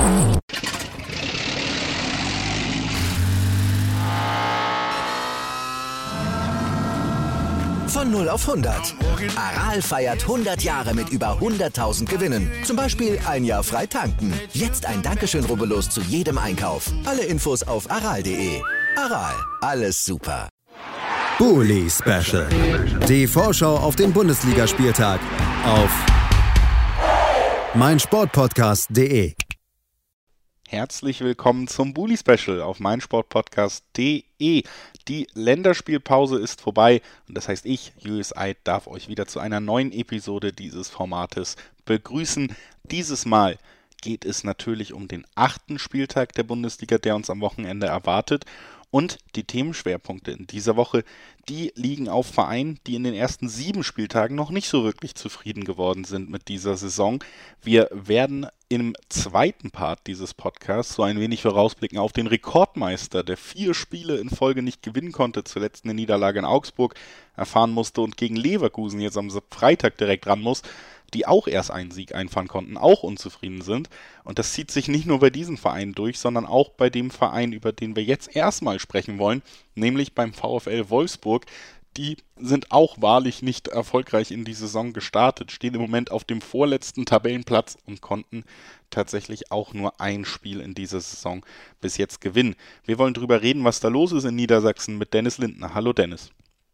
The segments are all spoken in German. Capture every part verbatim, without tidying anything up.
Von null auf hundert. Aral feiert hundert Jahre mit über hunderttausend Gewinnen. Zum Beispiel ein Jahr frei tanken. Jetzt ein Dankeschön, rubbellos zu jedem Einkauf. Alle Infos auf aral punkt de. Aral, alles super. Bully Special. Die Vorschau auf den Bundesligaspieltag auf meinsportpodcast punkt de. Herzlich willkommen zum Bully Special auf meinsportpodcast punkt de. Die Länderspielpause ist vorbei und das heißt, ich, Julius Eid, darf euch wieder zu einer neuen Episode dieses Formates begrüßen. Dieses Mal geht es natürlich um den achten Spieltag der Bundesliga, der uns am Wochenende erwartet. Und die Themenschwerpunkte in dieser Woche, die liegen auf Vereinen, die in den ersten sieben Spieltagen noch nicht so wirklich zufrieden geworden sind mit dieser Saison. Wir werden im zweiten Part dieses Podcasts so ein wenig vorausblicken auf den Rekordmeister, der vier Spiele in Folge nicht gewinnen konnte, zuletzt eine Niederlage in Augsburg erfahren musste und gegen Leverkusen jetzt am Freitag direkt ran muss, die auch erst einen Sieg einfahren konnten, auch unzufrieden sind. Und das zieht sich nicht nur bei diesem Verein durch, sondern auch bei dem Verein, über den wir jetzt erstmal sprechen wollen, nämlich beim VfL Wolfsburg. Die sind auch wahrlich nicht erfolgreich in die Saison gestartet, stehen im Moment auf dem vorletzten Tabellenplatz und konnten tatsächlich auch nur ein Spiel in dieser Saison bis jetzt gewinnen. Wir wollen drüber reden, was da los ist in Niedersachsen mit Dennis Lindner. Hallo Dennis.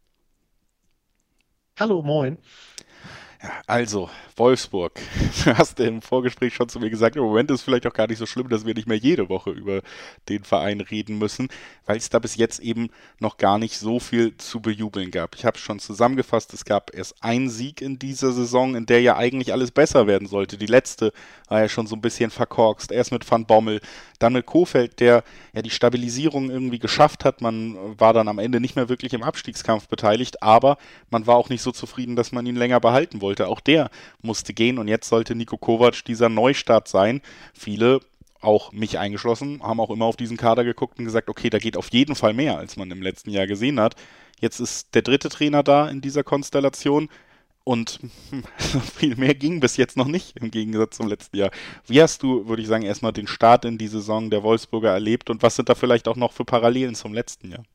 Hallo, moin. Ja, also, Wolfsburg. Du hast im Vorgespräch schon zu mir gesagt, im Moment ist es vielleicht auch gar nicht so schlimm, dass wir nicht mehr jede Woche über den Verein reden müssen, weil es da bis jetzt eben noch gar nicht so viel zu bejubeln gab. Ich habe es schon zusammengefasst, es gab erst einen Sieg in dieser Saison, in der ja eigentlich alles besser werden sollte. Die letzte war ja schon so ein bisschen verkorkst. Erst mit Van Bommel, dann mit Kohfeldt, der ja die Stabilisierung irgendwie geschafft hat. Man war dann am Ende nicht mehr wirklich im Abstiegskampf beteiligt, aber man war auch nicht so zufrieden, dass man ihn länger behalten wollte. Auch der musste gehen und jetzt sollte Niko Kovac dieser Neustart sein. Viele, auch mich eingeschlossen, haben auch immer auf diesen Kader geguckt und gesagt, okay, da geht auf jeden Fall mehr, als man im letzten Jahr gesehen hat. Jetzt ist der dritte Trainer da in dieser Konstellation und viel mehr ging bis jetzt noch nicht im Gegensatz zum letzten Jahr. Wie hast du, würde ich sagen, erstmal den Start in die Saison der Wolfsburger erlebt und was sind da vielleicht auch noch für Parallelen zum letzten Jahr?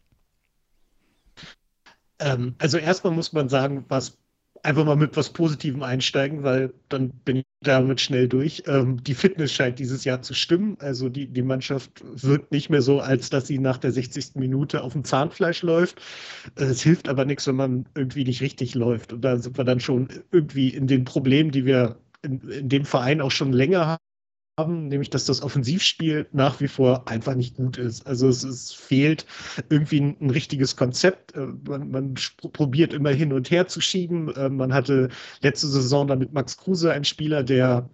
Ähm, also erstmal muss man sagen, was einfach mal mit was Positivem einsteigen, weil dann bin ich damit schnell durch. Ähm, die Fitness scheint dieses Jahr zu stimmen. Also die, die Mannschaft wirkt nicht mehr so, als dass sie nach der sechzigsten Minute auf dem Zahnfleisch läuft. Es hilft aber nichts, wenn man irgendwie nicht richtig läuft. Und da sind wir dann schon irgendwie in den Problemen, die wir in, in dem Verein auch schon länger haben. haben, nämlich dass das Offensivspiel nach wie vor einfach nicht gut ist. Also es, es fehlt irgendwie ein, ein richtiges Konzept. Man, man probiert immer hin und her zu schieben. Man hatte letzte Saison dann mit Max Kruse einen Spieler, der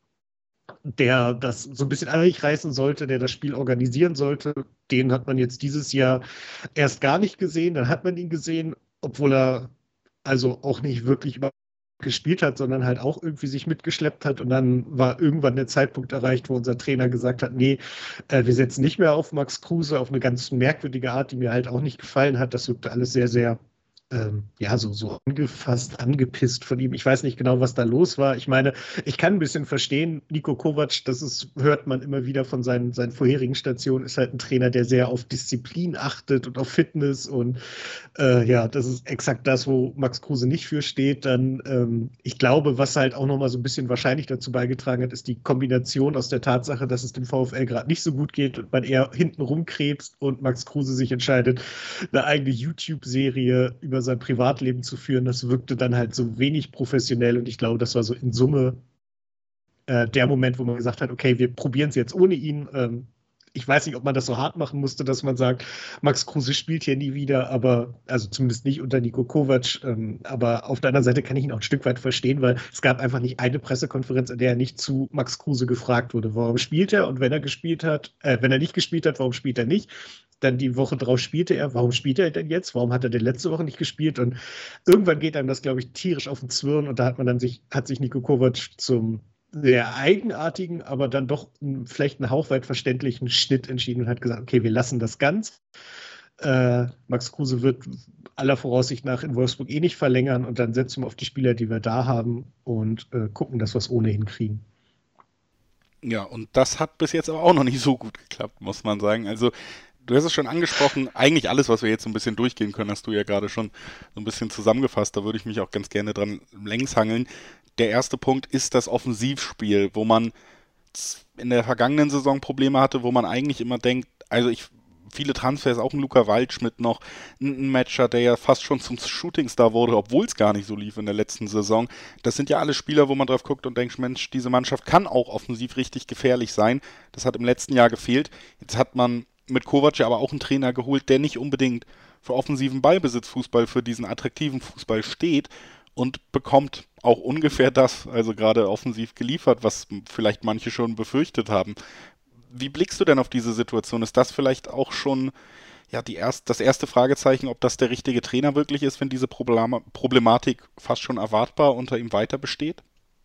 der das so ein bisschen anreißen sollte, der das Spiel organisieren sollte. Den hat man jetzt dieses Jahr erst gar nicht gesehen. Dann hat man ihn gesehen, obwohl er also auch nicht wirklich über gespielt hat, sondern halt auch irgendwie sich mitgeschleppt hat und dann war irgendwann der Zeitpunkt erreicht, wo unser Trainer gesagt hat, nee, äh, wir setzen nicht mehr auf Max Kruse auf eine ganz merkwürdige Art, die mir halt auch nicht gefallen hat. Das wirkte alles sehr, sehr ähm, ja, so, so angefasst, angepisst von ihm. Ich weiß nicht genau, was da los war. Ich meine, ich kann ein bisschen verstehen, Niko Kovac, das ist, hört man immer wieder von seinen, seinen vorherigen Stationen, ist halt ein Trainer, der sehr auf Disziplin achtet und auf Fitness und äh, ja, das ist exakt das, wo Max Kruse nicht für steht. Dann, ähm, ich glaube, was halt auch nochmal so ein bisschen wahrscheinlich dazu beigetragen hat, ist die Kombination aus der Tatsache, dass es dem VfL gerade nicht so gut geht und man eher hinten rumkrebst und Max Kruse sich entscheidet, eine eigene YouTube-Serie über sein Privatleben zu führen. Das wirkte dann halt so wenig professionell und ich glaube, das war so in Summe äh, der Moment, wo man gesagt hat, okay, wir probieren es jetzt ohne ihn. Ähm, ich weiß nicht, ob man das so hart machen musste, dass man sagt, Max Kruse spielt hier nie wieder, aber, also zumindest nicht unter Niko Kovac, ähm, aber auf der anderen Seite kann ich ihn auch ein Stück weit verstehen, weil es gab einfach nicht eine Pressekonferenz, in der er nicht zu Max Kruse gefragt wurde, warum spielt er und wenn er gespielt hat, äh, wenn er nicht gespielt hat, warum spielt er nicht? Dann die Woche drauf spielte er. Warum spielt er denn jetzt? Warum hat er denn letzte Woche nicht gespielt? Und irgendwann geht einem das, glaube ich, tierisch auf den Zwirn. Und da hat man dann sich, hat sich Niko Kovac zum sehr eigenartigen, aber dann doch vielleicht einen hauchweit verständlichen Schnitt entschieden und hat gesagt, okay, wir lassen das ganz. Äh, Max Kruse wird aller Voraussicht nach in Wolfsburg eh nicht verlängern und dann setzen wir auf die Spieler, die wir da haben und äh, gucken, dass wir es ohnehin kriegen. Ja, und das hat bis jetzt aber auch noch nicht so gut geklappt, muss man sagen. Also du hast es schon angesprochen, eigentlich alles, was wir jetzt so ein bisschen durchgehen können, hast du ja gerade schon so ein bisschen zusammengefasst. Da würde ich mich auch ganz gerne dran längs hangeln. Der erste Punkt ist das Offensivspiel, wo man in der vergangenen Saison Probleme hatte, wo man eigentlich immer denkt, also ich viele Transfers, auch ein Luca Waldschmidt noch, ein Matcher, der ja fast schon zum Shootingstar wurde, obwohl es gar nicht so lief in der letzten Saison. Das sind ja alle Spieler, wo man drauf guckt und denkt, Mensch, diese Mannschaft kann auch offensiv richtig gefährlich sein. Das hat im letzten Jahr gefehlt. Jetzt hat man mit Kovac ja aber auch einen Trainer geholt, der nicht unbedingt für offensiven Ballbesitzfußball, für diesen attraktiven Fußball steht und bekommt auch ungefähr das, also gerade offensiv geliefert, was vielleicht manche schon befürchtet haben. Wie blickst du denn auf diese Situation? Ist das vielleicht auch schon ja, die erst, das erste Fragezeichen, ob das der richtige Trainer wirklich ist, wenn diese Problem- Problematik fast schon erwartbar unter ihm weiter besteht?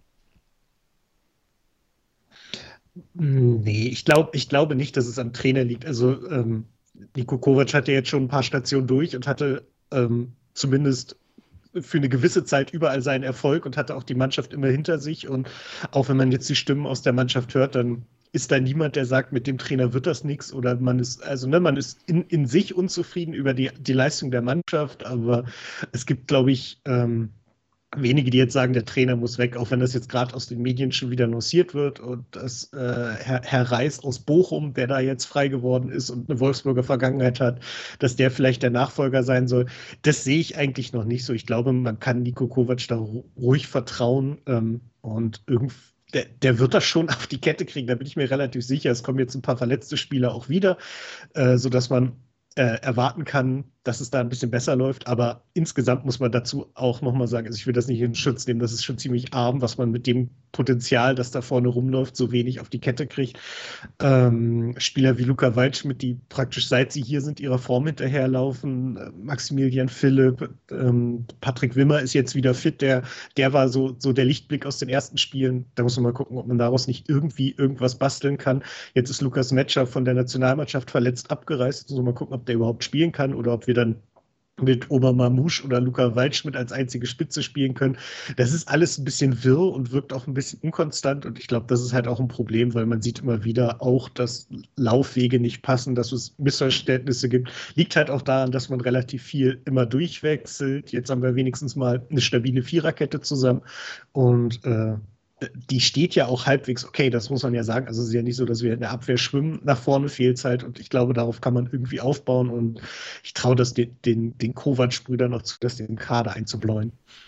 Nee, ich glaube ich glaube nicht, dass es am Trainer liegt. Also ähm, Niko Kovac hatte jetzt schon ein paar Stationen durch und hatte ähm, zumindest für eine gewisse Zeit überall seinen Erfolg und hatte auch die Mannschaft immer hinter sich. Und auch wenn man jetzt die Stimmen aus der Mannschaft hört, dann ist da niemand, der sagt, mit dem Trainer wird das nichts, oder man ist, also ne, man ist in, in sich unzufrieden über die, die Leistung der Mannschaft, aber es gibt, glaube ich, ähm, wenige, die jetzt sagen, der Trainer muss weg, auch wenn das jetzt gerade aus den Medien schon wieder lanciert wird und dass äh, Herr, Herr Reis aus Bochum, der da jetzt frei geworden ist und eine Wolfsburger Vergangenheit hat, dass der vielleicht der Nachfolger sein soll. Das sehe ich eigentlich noch nicht so. Ich glaube, man kann Niko Kovac da ruhig vertrauen ähm, und irgendwie Der, der wird das schon auf die Kette kriegen, da bin ich mir relativ sicher. Es kommen jetzt ein paar verletzte Spieler auch wieder, äh, sodass man äh, erwarten kann, dass es da ein bisschen besser läuft. Aber insgesamt muss man dazu auch nochmal sagen, also ich will das nicht in Schutz nehmen, das ist schon ziemlich arm, was man mit dem Potenzial, das da vorne rumläuft, so wenig auf die Kette kriegt. Ähm, Spieler wie Luca Waldschmidt, die praktisch seit sie hier sind, ihrer Form hinterherlaufen. Äh, Maximilian Philipp, ähm, Patrick Wimmer ist jetzt wieder fit, der, der war so, so der Lichtblick aus den ersten Spielen. Da muss man mal gucken, ob man daraus nicht irgendwie irgendwas basteln kann. Jetzt ist Lukas Metscher von der Nationalmannschaft verletzt abgereist. Jetzt muss man mal gucken, ob der überhaupt spielen kann oder ob wir dann mit Omar Mamouche oder Luca Waldschmidt als einzige Spitze spielen können. Das ist alles ein bisschen wirr und wirkt auch ein bisschen unkonstant, und ich glaube, das ist halt auch ein Problem, weil man sieht immer wieder auch, dass Laufwege nicht passen, dass es Missverständnisse gibt. Liegt halt auch daran, dass man relativ viel immer durchwechselt. Jetzt haben wir wenigstens mal eine stabile Viererkette zusammen und äh, die steht ja auch halbwegs okay, das muss man ja sagen. Also es ist ja nicht so, dass wir in der Abwehr schwimmen, nach vorne fehlt es halt, und ich glaube, darauf kann man irgendwie aufbauen, und ich traue das den, den, den Kovac-Brüdern noch zu, das den Kader einzubläuen.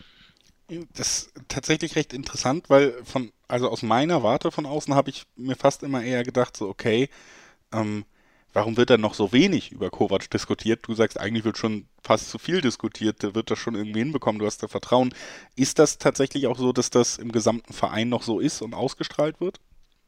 Das ist tatsächlich recht interessant, weil von, also aus meiner Warte von außen habe ich mir fast immer eher gedacht, so okay, ähm, warum wird dann noch so wenig über Kovac diskutiert? Du sagst, eigentlich wird schon fast zu viel diskutiert, der wird das schon irgendwie hinbekommen, du hast da Vertrauen. Ist das tatsächlich auch so, dass das im gesamten Verein noch so ist und ausgestrahlt wird?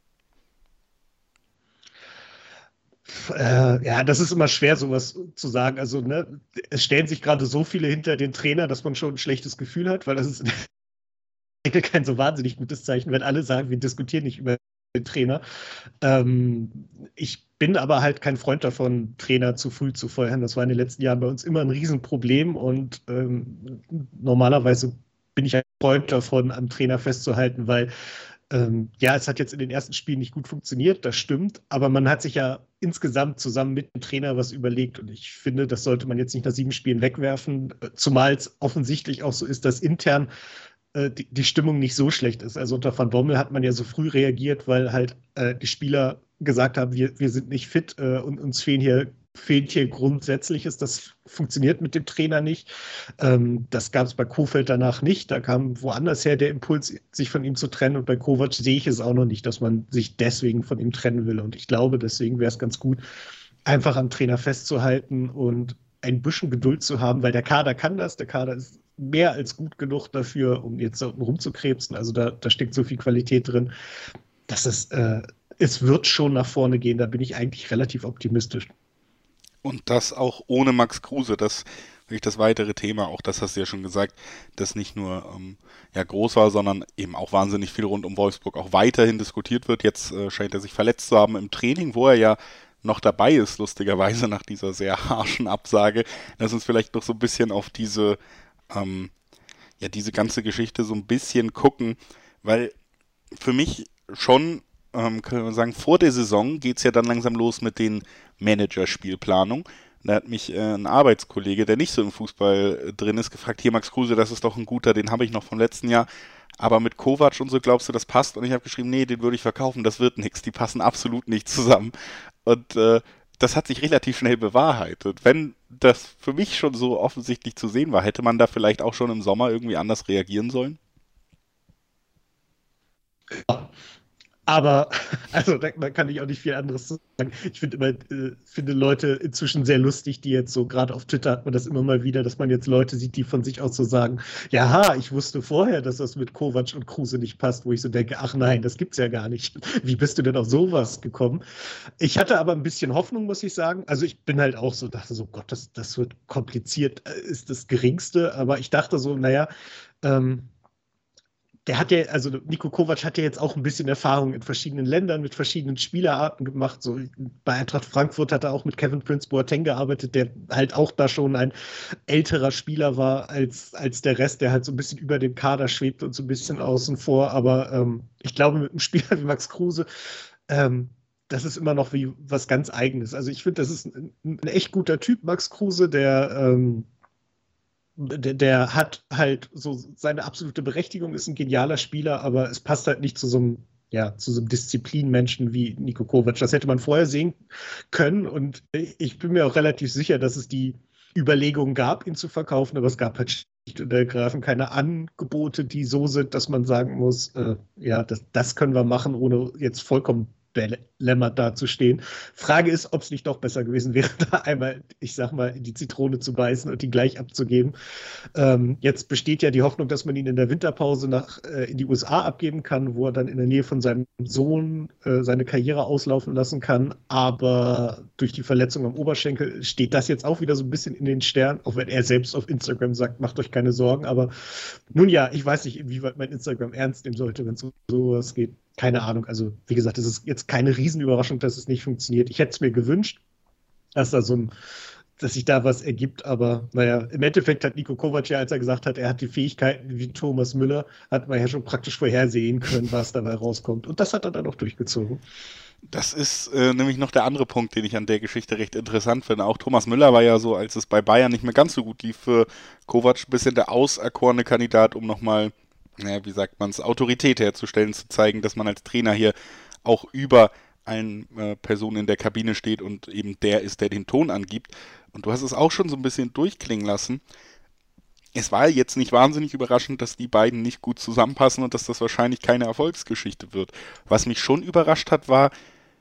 Äh, ja, das ist immer schwer, sowas zu sagen. Also, ne, es stellen sich gerade so viele hinter den Trainer, dass man schon ein schlechtes Gefühl hat, weil das ist in der Regel kein so wahnsinnig gutes Zeichen, wenn alle sagen, wir diskutieren nicht über den Trainer. Ähm, ich bin aber halt kein Freund davon, Trainer zu früh zu feuern. Das war in den letzten Jahren bei uns immer ein Riesenproblem, und ähm, normalerweise bin ich ein Freund davon, am Trainer festzuhalten, weil ähm, ja, es hat jetzt in den ersten Spielen nicht gut funktioniert, das stimmt, aber man hat sich ja insgesamt zusammen mit dem Trainer was überlegt, und ich finde, das sollte man jetzt nicht nach sieben Spielen wegwerfen, zumal es offensichtlich auch so ist, dass intern Die, die Stimmung nicht so schlecht ist. Also unter Van Bommel hat man ja so früh reagiert, weil halt äh, die Spieler gesagt haben, wir, wir sind nicht fit äh, und uns fehlen hier, fehlt hier Grundsätzliches. Das funktioniert mit dem Trainer nicht. Ähm, das gab es bei Kohfeldt danach nicht. Da kam woanders her der Impuls, sich von ihm zu trennen. Und bei Kovac sehe ich es auch noch nicht, dass man sich deswegen von ihm trennen will. Und ich glaube, deswegen wäre es ganz gut, einfach am Trainer festzuhalten und ein bisschen Geduld zu haben, weil der Kader kann das. Der Kader ist mehr als gut genug dafür, um jetzt da unten rumzukrebsen. Also da, da steckt so viel Qualität drin, dass es, äh, es wird schon nach vorne gehen. Da bin ich eigentlich relativ optimistisch. Und das auch ohne Max Kruse, das wirklich das weitere Thema, auch das hast du ja schon gesagt, das nicht nur ähm, ja, groß war, sondern eben auch wahnsinnig viel rund um Wolfsburg auch weiterhin diskutiert wird. Jetzt äh, scheint er sich verletzt zu haben im Training, wo er ja noch dabei ist, lustigerweise nach dieser sehr harschen Absage. Lass uns vielleicht noch so ein bisschen auf diese Ähm, ja, diese ganze Geschichte so ein bisschen gucken, weil für mich schon ähm, können wir sagen, vor der Saison geht es ja dann langsam los mit den Managerspielplanungen. Da hat mich äh, ein Arbeitskollege, der nicht so im Fußball äh, drin ist, gefragt, hier Max Kruse, das ist doch ein guter, den habe ich noch vom letzten Jahr. Aber mit Kovac und so glaubst du, das passt? Und ich habe geschrieben, nee, den würde ich verkaufen, das wird nichts, die passen absolut nicht zusammen. Und äh, das hat sich relativ schnell bewahrheitet. Wenn das für mich schon so offensichtlich zu sehen war, hätte man da vielleicht auch schon im Sommer irgendwie anders reagieren sollen? Ja. Aber, also da, da kann ich auch nicht viel anderes zu sagen. Ich finde immer, äh, finde Leute inzwischen sehr lustig, die jetzt so, gerade auf Twitter hat man das immer mal wieder, dass man jetzt Leute sieht, die von sich aus so sagen, ja, ich wusste vorher, dass das mit Kovac und Kruse nicht passt, wo ich so denke, ach nein, das gibt's ja gar nicht. Wie bist du denn auf sowas gekommen? Ich hatte aber ein bisschen Hoffnung, muss ich sagen. Also ich bin halt auch so, dachte so, Gott, das, das wird kompliziert, ist das Geringste. Aber ich dachte so, naja, ähm, der hat ja, also Niko Kovac hat ja jetzt auch ein bisschen Erfahrung in verschiedenen Ländern mit verschiedenen Spielerarten gemacht. So bei Eintracht Frankfurt hat er auch mit Kevin Prince Boateng gearbeitet, der halt auch da schon ein älterer Spieler war als, als der Rest, der halt so ein bisschen über dem Kader schwebt und so ein bisschen außen vor. Aber ähm, ich glaube, mit einem Spieler wie Max Kruse, ähm, das ist immer noch wie was ganz Eigenes. Also ich finde, das ist ein, ein echt guter Typ, Max Kruse, der ähm, Der, der hat halt so seine absolute Berechtigung, ist ein genialer Spieler, aber es passt halt nicht zu so einem, ja, zu so einem Disziplinmenschen wie Niko Kovac. Das hätte man vorher sehen können und ich bin mir auch relativ sicher, dass es die Überlegungen gab, ihn zu verkaufen, aber es gab halt schlicht und ergreifend keine Angebote, die so sind, dass man sagen muss, äh, ja, das, das können wir machen, ohne jetzt vollkommen belämmert dazustehen. Frage ist, ob es nicht doch besser gewesen wäre, da einmal, ich sag mal, in die Zitrone zu beißen und die gleich abzugeben. Ähm, jetzt besteht ja die Hoffnung, dass man ihn in der Winterpause nach, äh, in die U S A abgeben kann, wo er dann in der Nähe von seinem Sohn äh, seine Karriere auslaufen lassen kann. Aber durch die Verletzung am Oberschenkel steht das jetzt auch wieder so ein bisschen in den Sternen, auch wenn er selbst auf Instagram sagt, macht euch keine Sorgen. Aber nun ja, ich weiß nicht, inwieweit mein Instagram ernst nehmen sollte, wenn es um sowas geht. Keine Ahnung, also wie gesagt, es ist jetzt keine Riesenüberraschung, dass es nicht funktioniert. Ich hätte es mir gewünscht, dass da so ein, dass sich da was ergibt, aber naja, im Endeffekt hat Niko Kovac ja, als er gesagt hat, er hat die Fähigkeiten wie Thomas Müller, hat man ja schon praktisch vorhersehen können, was dabei rauskommt. Und das hat er dann auch durchgezogen. Das ist äh, nämlich noch der andere Punkt, den ich an der Geschichte recht interessant finde. Auch Thomas Müller war ja so, als es bei Bayern nicht mehr ganz so gut lief, für Kovac ein bisschen der auserkorene Kandidat, um nochmal, naja, wie sagt man es, Autorität herzustellen, zu zeigen, dass man als Trainer hier auch über allen äh, Personen in der Kabine steht und eben der ist, der den Ton angibt. Und du hast es auch schon so ein bisschen durchklingen lassen. Es war jetzt nicht wahnsinnig überraschend, dass die beiden nicht gut zusammenpassen und dass das wahrscheinlich keine Erfolgsgeschichte wird. Was mich schon überrascht hat, war,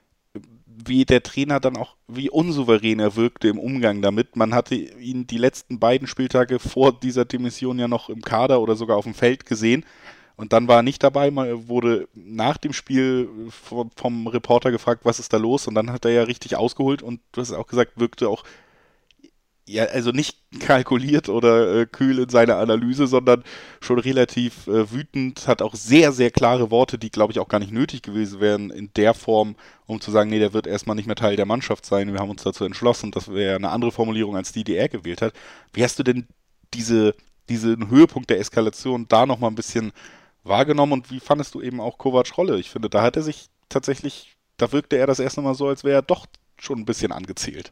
wie der Trainer dann auch, wie unsouverän er wirkte im Umgang damit. Man hatte ihn die letzten beiden Spieltage vor dieser Demission ja noch im Kader oder sogar auf dem Feld gesehen und dann war er nicht dabei. Man wurde nach dem Spiel vom, vom Reporter gefragt, was ist da los, und dann hat er ja richtig ausgeholt und du hast auch gesagt, wirkte auch ja, also nicht kalkuliert oder äh, kühl in seiner Analyse, sondern schon relativ äh, wütend, hat auch sehr, sehr klare Worte, die, glaube ich, auch gar nicht nötig gewesen wären in der Form, um zu sagen, nee, der wird erstmal nicht mehr Teil der Mannschaft sein. Wir haben uns dazu entschlossen. Das wäre eine andere Formulierung, als die, die er gewählt hat. Wie hast du denn diese, diesen Höhepunkt der Eskalation da nochmal ein bisschen wahrgenommen und wie fandest du eben auch Kovacs Rolle? Ich finde, da hat er sich tatsächlich, da wirkte er das erste Mal so, als wäre er doch schon ein bisschen angezählt.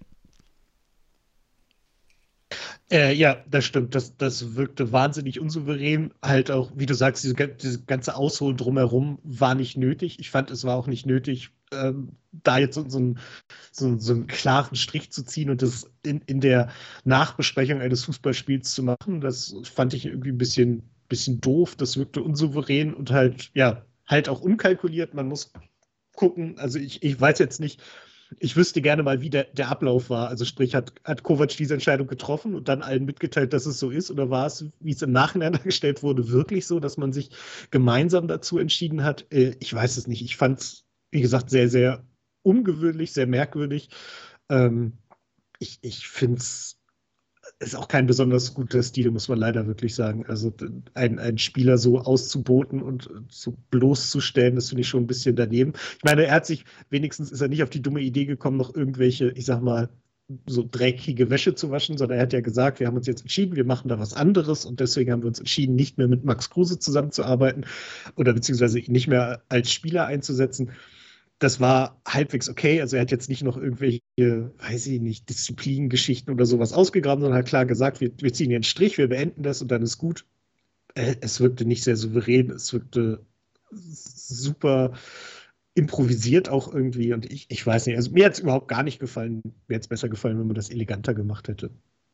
Äh, ja, das stimmt. Das, das wirkte wahnsinnig unsouverän. Halt auch, wie du sagst, diese, diese ganze Ausholen drumherum war nicht nötig. Ich fand, es war auch nicht nötig, ähm, da jetzt so, so, einen, so, so einen klaren Strich zu ziehen und das in, in der Nachbesprechung eines Fußballspiels zu machen. Das fand ich irgendwie ein bisschen, bisschen doof. Das wirkte unsouverän und halt, ja, halt auch unkalkuliert. Man muss gucken. Also ich, ich weiß jetzt nicht, ich wüsste gerne mal, wie der, der Ablauf war. Also sprich, hat, hat Kovac diese Entscheidung getroffen und dann allen mitgeteilt, dass es so ist? Oder war es, wie es im Nachhinein dargestellt wurde, wirklich so, dass man sich gemeinsam dazu entschieden hat? Äh, ich weiß es nicht. Ich fand es, wie gesagt, sehr, sehr ungewöhnlich, sehr merkwürdig. Ähm, ich ich finde es ist auch kein besonders guter Stil, muss man leider wirklich sagen. Also einen, einen Spieler so auszuboten und so bloßzustellen, das finde ich schon ein bisschen daneben. Ich meine, er hat sich, wenigstens ist er nicht auf die dumme Idee gekommen, noch irgendwelche, ich sag mal, so dreckige Wäsche zu waschen, sondern er hat ja gesagt, wir haben uns jetzt entschieden, wir machen da was anderes und deswegen haben wir uns entschieden, nicht mehr mit Max Kruse zusammenzuarbeiten oder beziehungsweise ihn nicht mehr als Spieler einzusetzen. das war halbwegs okay. Also er hat jetzt nicht noch irgendwelche, weiß ich nicht, Disziplingeschichten oder sowas ausgegraben, sondern hat klar gesagt, wir, wir ziehen hier einen Strich, wir beenden das und dann ist gut. Es wirkte nicht sehr souverän, es wirkte super improvisiert auch irgendwie und ich, ich weiß nicht, also mir hat es überhaupt gar nicht gefallen. Mir hätte es besser gefallen, wenn man das eleganter gemacht hätte.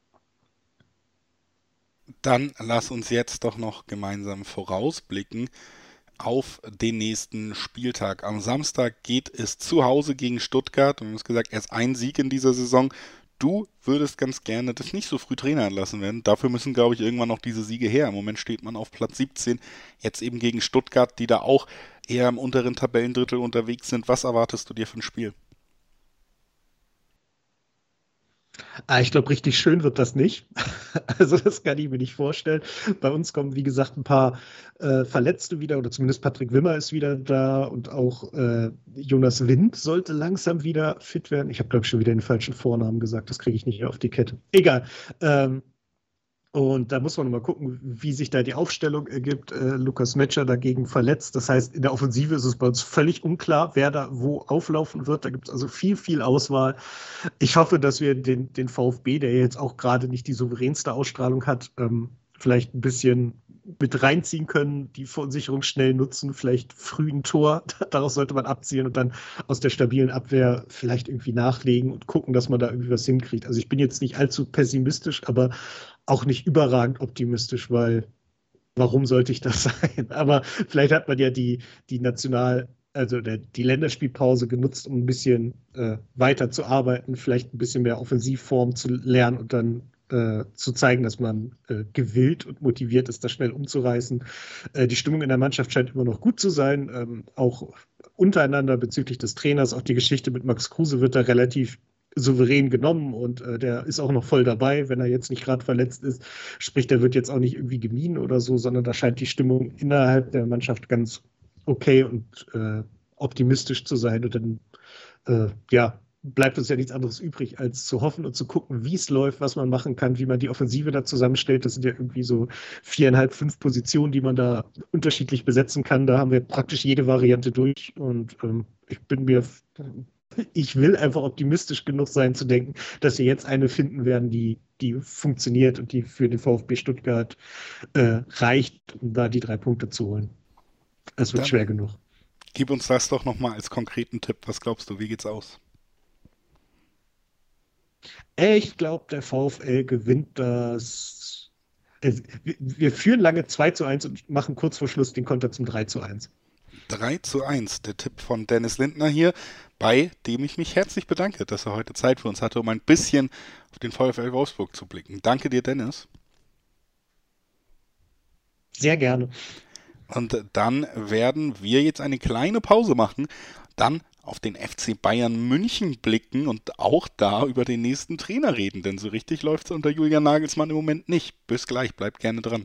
Dann lass uns jetzt doch noch gemeinsam vorausblicken auf den nächsten Spieltag. Am Samstag geht es zu Hause gegen Stuttgart und wir haben uns gesagt, erst ein Sieg in dieser Saison. Du würdest ganz gerne das nicht so früh Trainer entlassen werden. Dafür müssen, glaube ich, irgendwann noch diese Siege her. Im Moment steht man auf Platz siebzehn. Jetzt eben gegen Stuttgart, die da auch eher im unteren Tabellendrittel unterwegs sind. Was erwartest du dir für ein Spiel? Ah, ich glaube, richtig schön wird das nicht. Also das kann ich mir nicht vorstellen. Bei uns kommen, wie gesagt, ein paar äh, Verletzte wieder, oder zumindest Patrick Wimmer ist wieder da und auch äh, Jonas Wind sollte langsam wieder fit werden. Ich habe, glaube ich, schon wieder den falschen Vornamen gesagt. Das kriege ich nicht mehr auf die Kette. Egal. Ähm, Und da muss man mal gucken, wie sich da die Aufstellung ergibt. Äh, Lukas Metscher dagegen verletzt. Das heißt, in der Offensive ist es bei uns völlig unklar, wer da wo auflaufen wird. Da gibt es also viel, viel Auswahl. Ich hoffe, dass wir den, den VfB, der jetzt auch gerade nicht die souveränste Ausstrahlung hat, ähm, vielleicht ein bisschen mit reinziehen können, die Verunsicherung schnell nutzen, vielleicht früh ein Tor, daraus sollte man abzielen und dann aus der stabilen Abwehr vielleicht irgendwie nachlegen und gucken, dass man da irgendwie was hinkriegt. Also ich bin jetzt nicht allzu pessimistisch, aber auch nicht überragend optimistisch, weil warum sollte ich das sein? Aber vielleicht hat man ja die, die National- also der, die Länderspielpause genutzt, um ein bisschen äh, weiter zu arbeiten, vielleicht ein bisschen mehr Offensivform zu lernen und dann äh, zu zeigen, dass man äh, gewillt und motiviert ist, das schnell umzureißen. Äh, die Stimmung in der Mannschaft scheint immer noch gut zu sein, ähm, auch untereinander bezüglich des Trainers. Auch die Geschichte mit Max Kruse wird da relativ souverän genommen und äh, der ist auch noch voll dabei, wenn er jetzt nicht gerade verletzt ist. Sprich, der wird jetzt auch nicht irgendwie gemieden oder so, sondern da scheint die Stimmung innerhalb der Mannschaft ganz okay und äh, optimistisch zu sein. Und dann äh, ja, bleibt uns ja nichts anderes übrig, als zu hoffen und zu gucken, wie es läuft, was man machen kann, wie man die Offensive da zusammenstellt. Das sind ja irgendwie so viereinhalb, fünf Positionen, die man da unterschiedlich besetzen kann. Da haben wir praktisch jede Variante durch und ähm, ich bin mir Ich will einfach optimistisch genug sein, zu denken, dass wir jetzt eine finden werden, die, die funktioniert und die für den VfB Stuttgart äh, reicht, um da die drei Punkte zu holen. Es wird Dann schwer genug. Gib uns das doch nochmal als konkreten Tipp. Was glaubst du, wie geht's aus? Ich glaube, der VfL gewinnt das. Also, wir, wir führen lange zwei zu eins und machen kurz vor Schluss den Konter zum drei zu eins. drei zu eins, der Tipp von Dennis Lindner hier, bei dem ich mich herzlich bedanke, dass er heute Zeit für uns hatte, um ein bisschen auf den VfL Wolfsburg zu blicken. Danke dir, Dennis. Sehr gerne. Und dann werden wir jetzt eine kleine Pause machen, dann auf den F C Bayern München blicken und auch da über den nächsten Trainer reden, denn so richtig läuft es unter Julian Nagelsmann im Moment nicht. Bis gleich, bleibt gerne dran.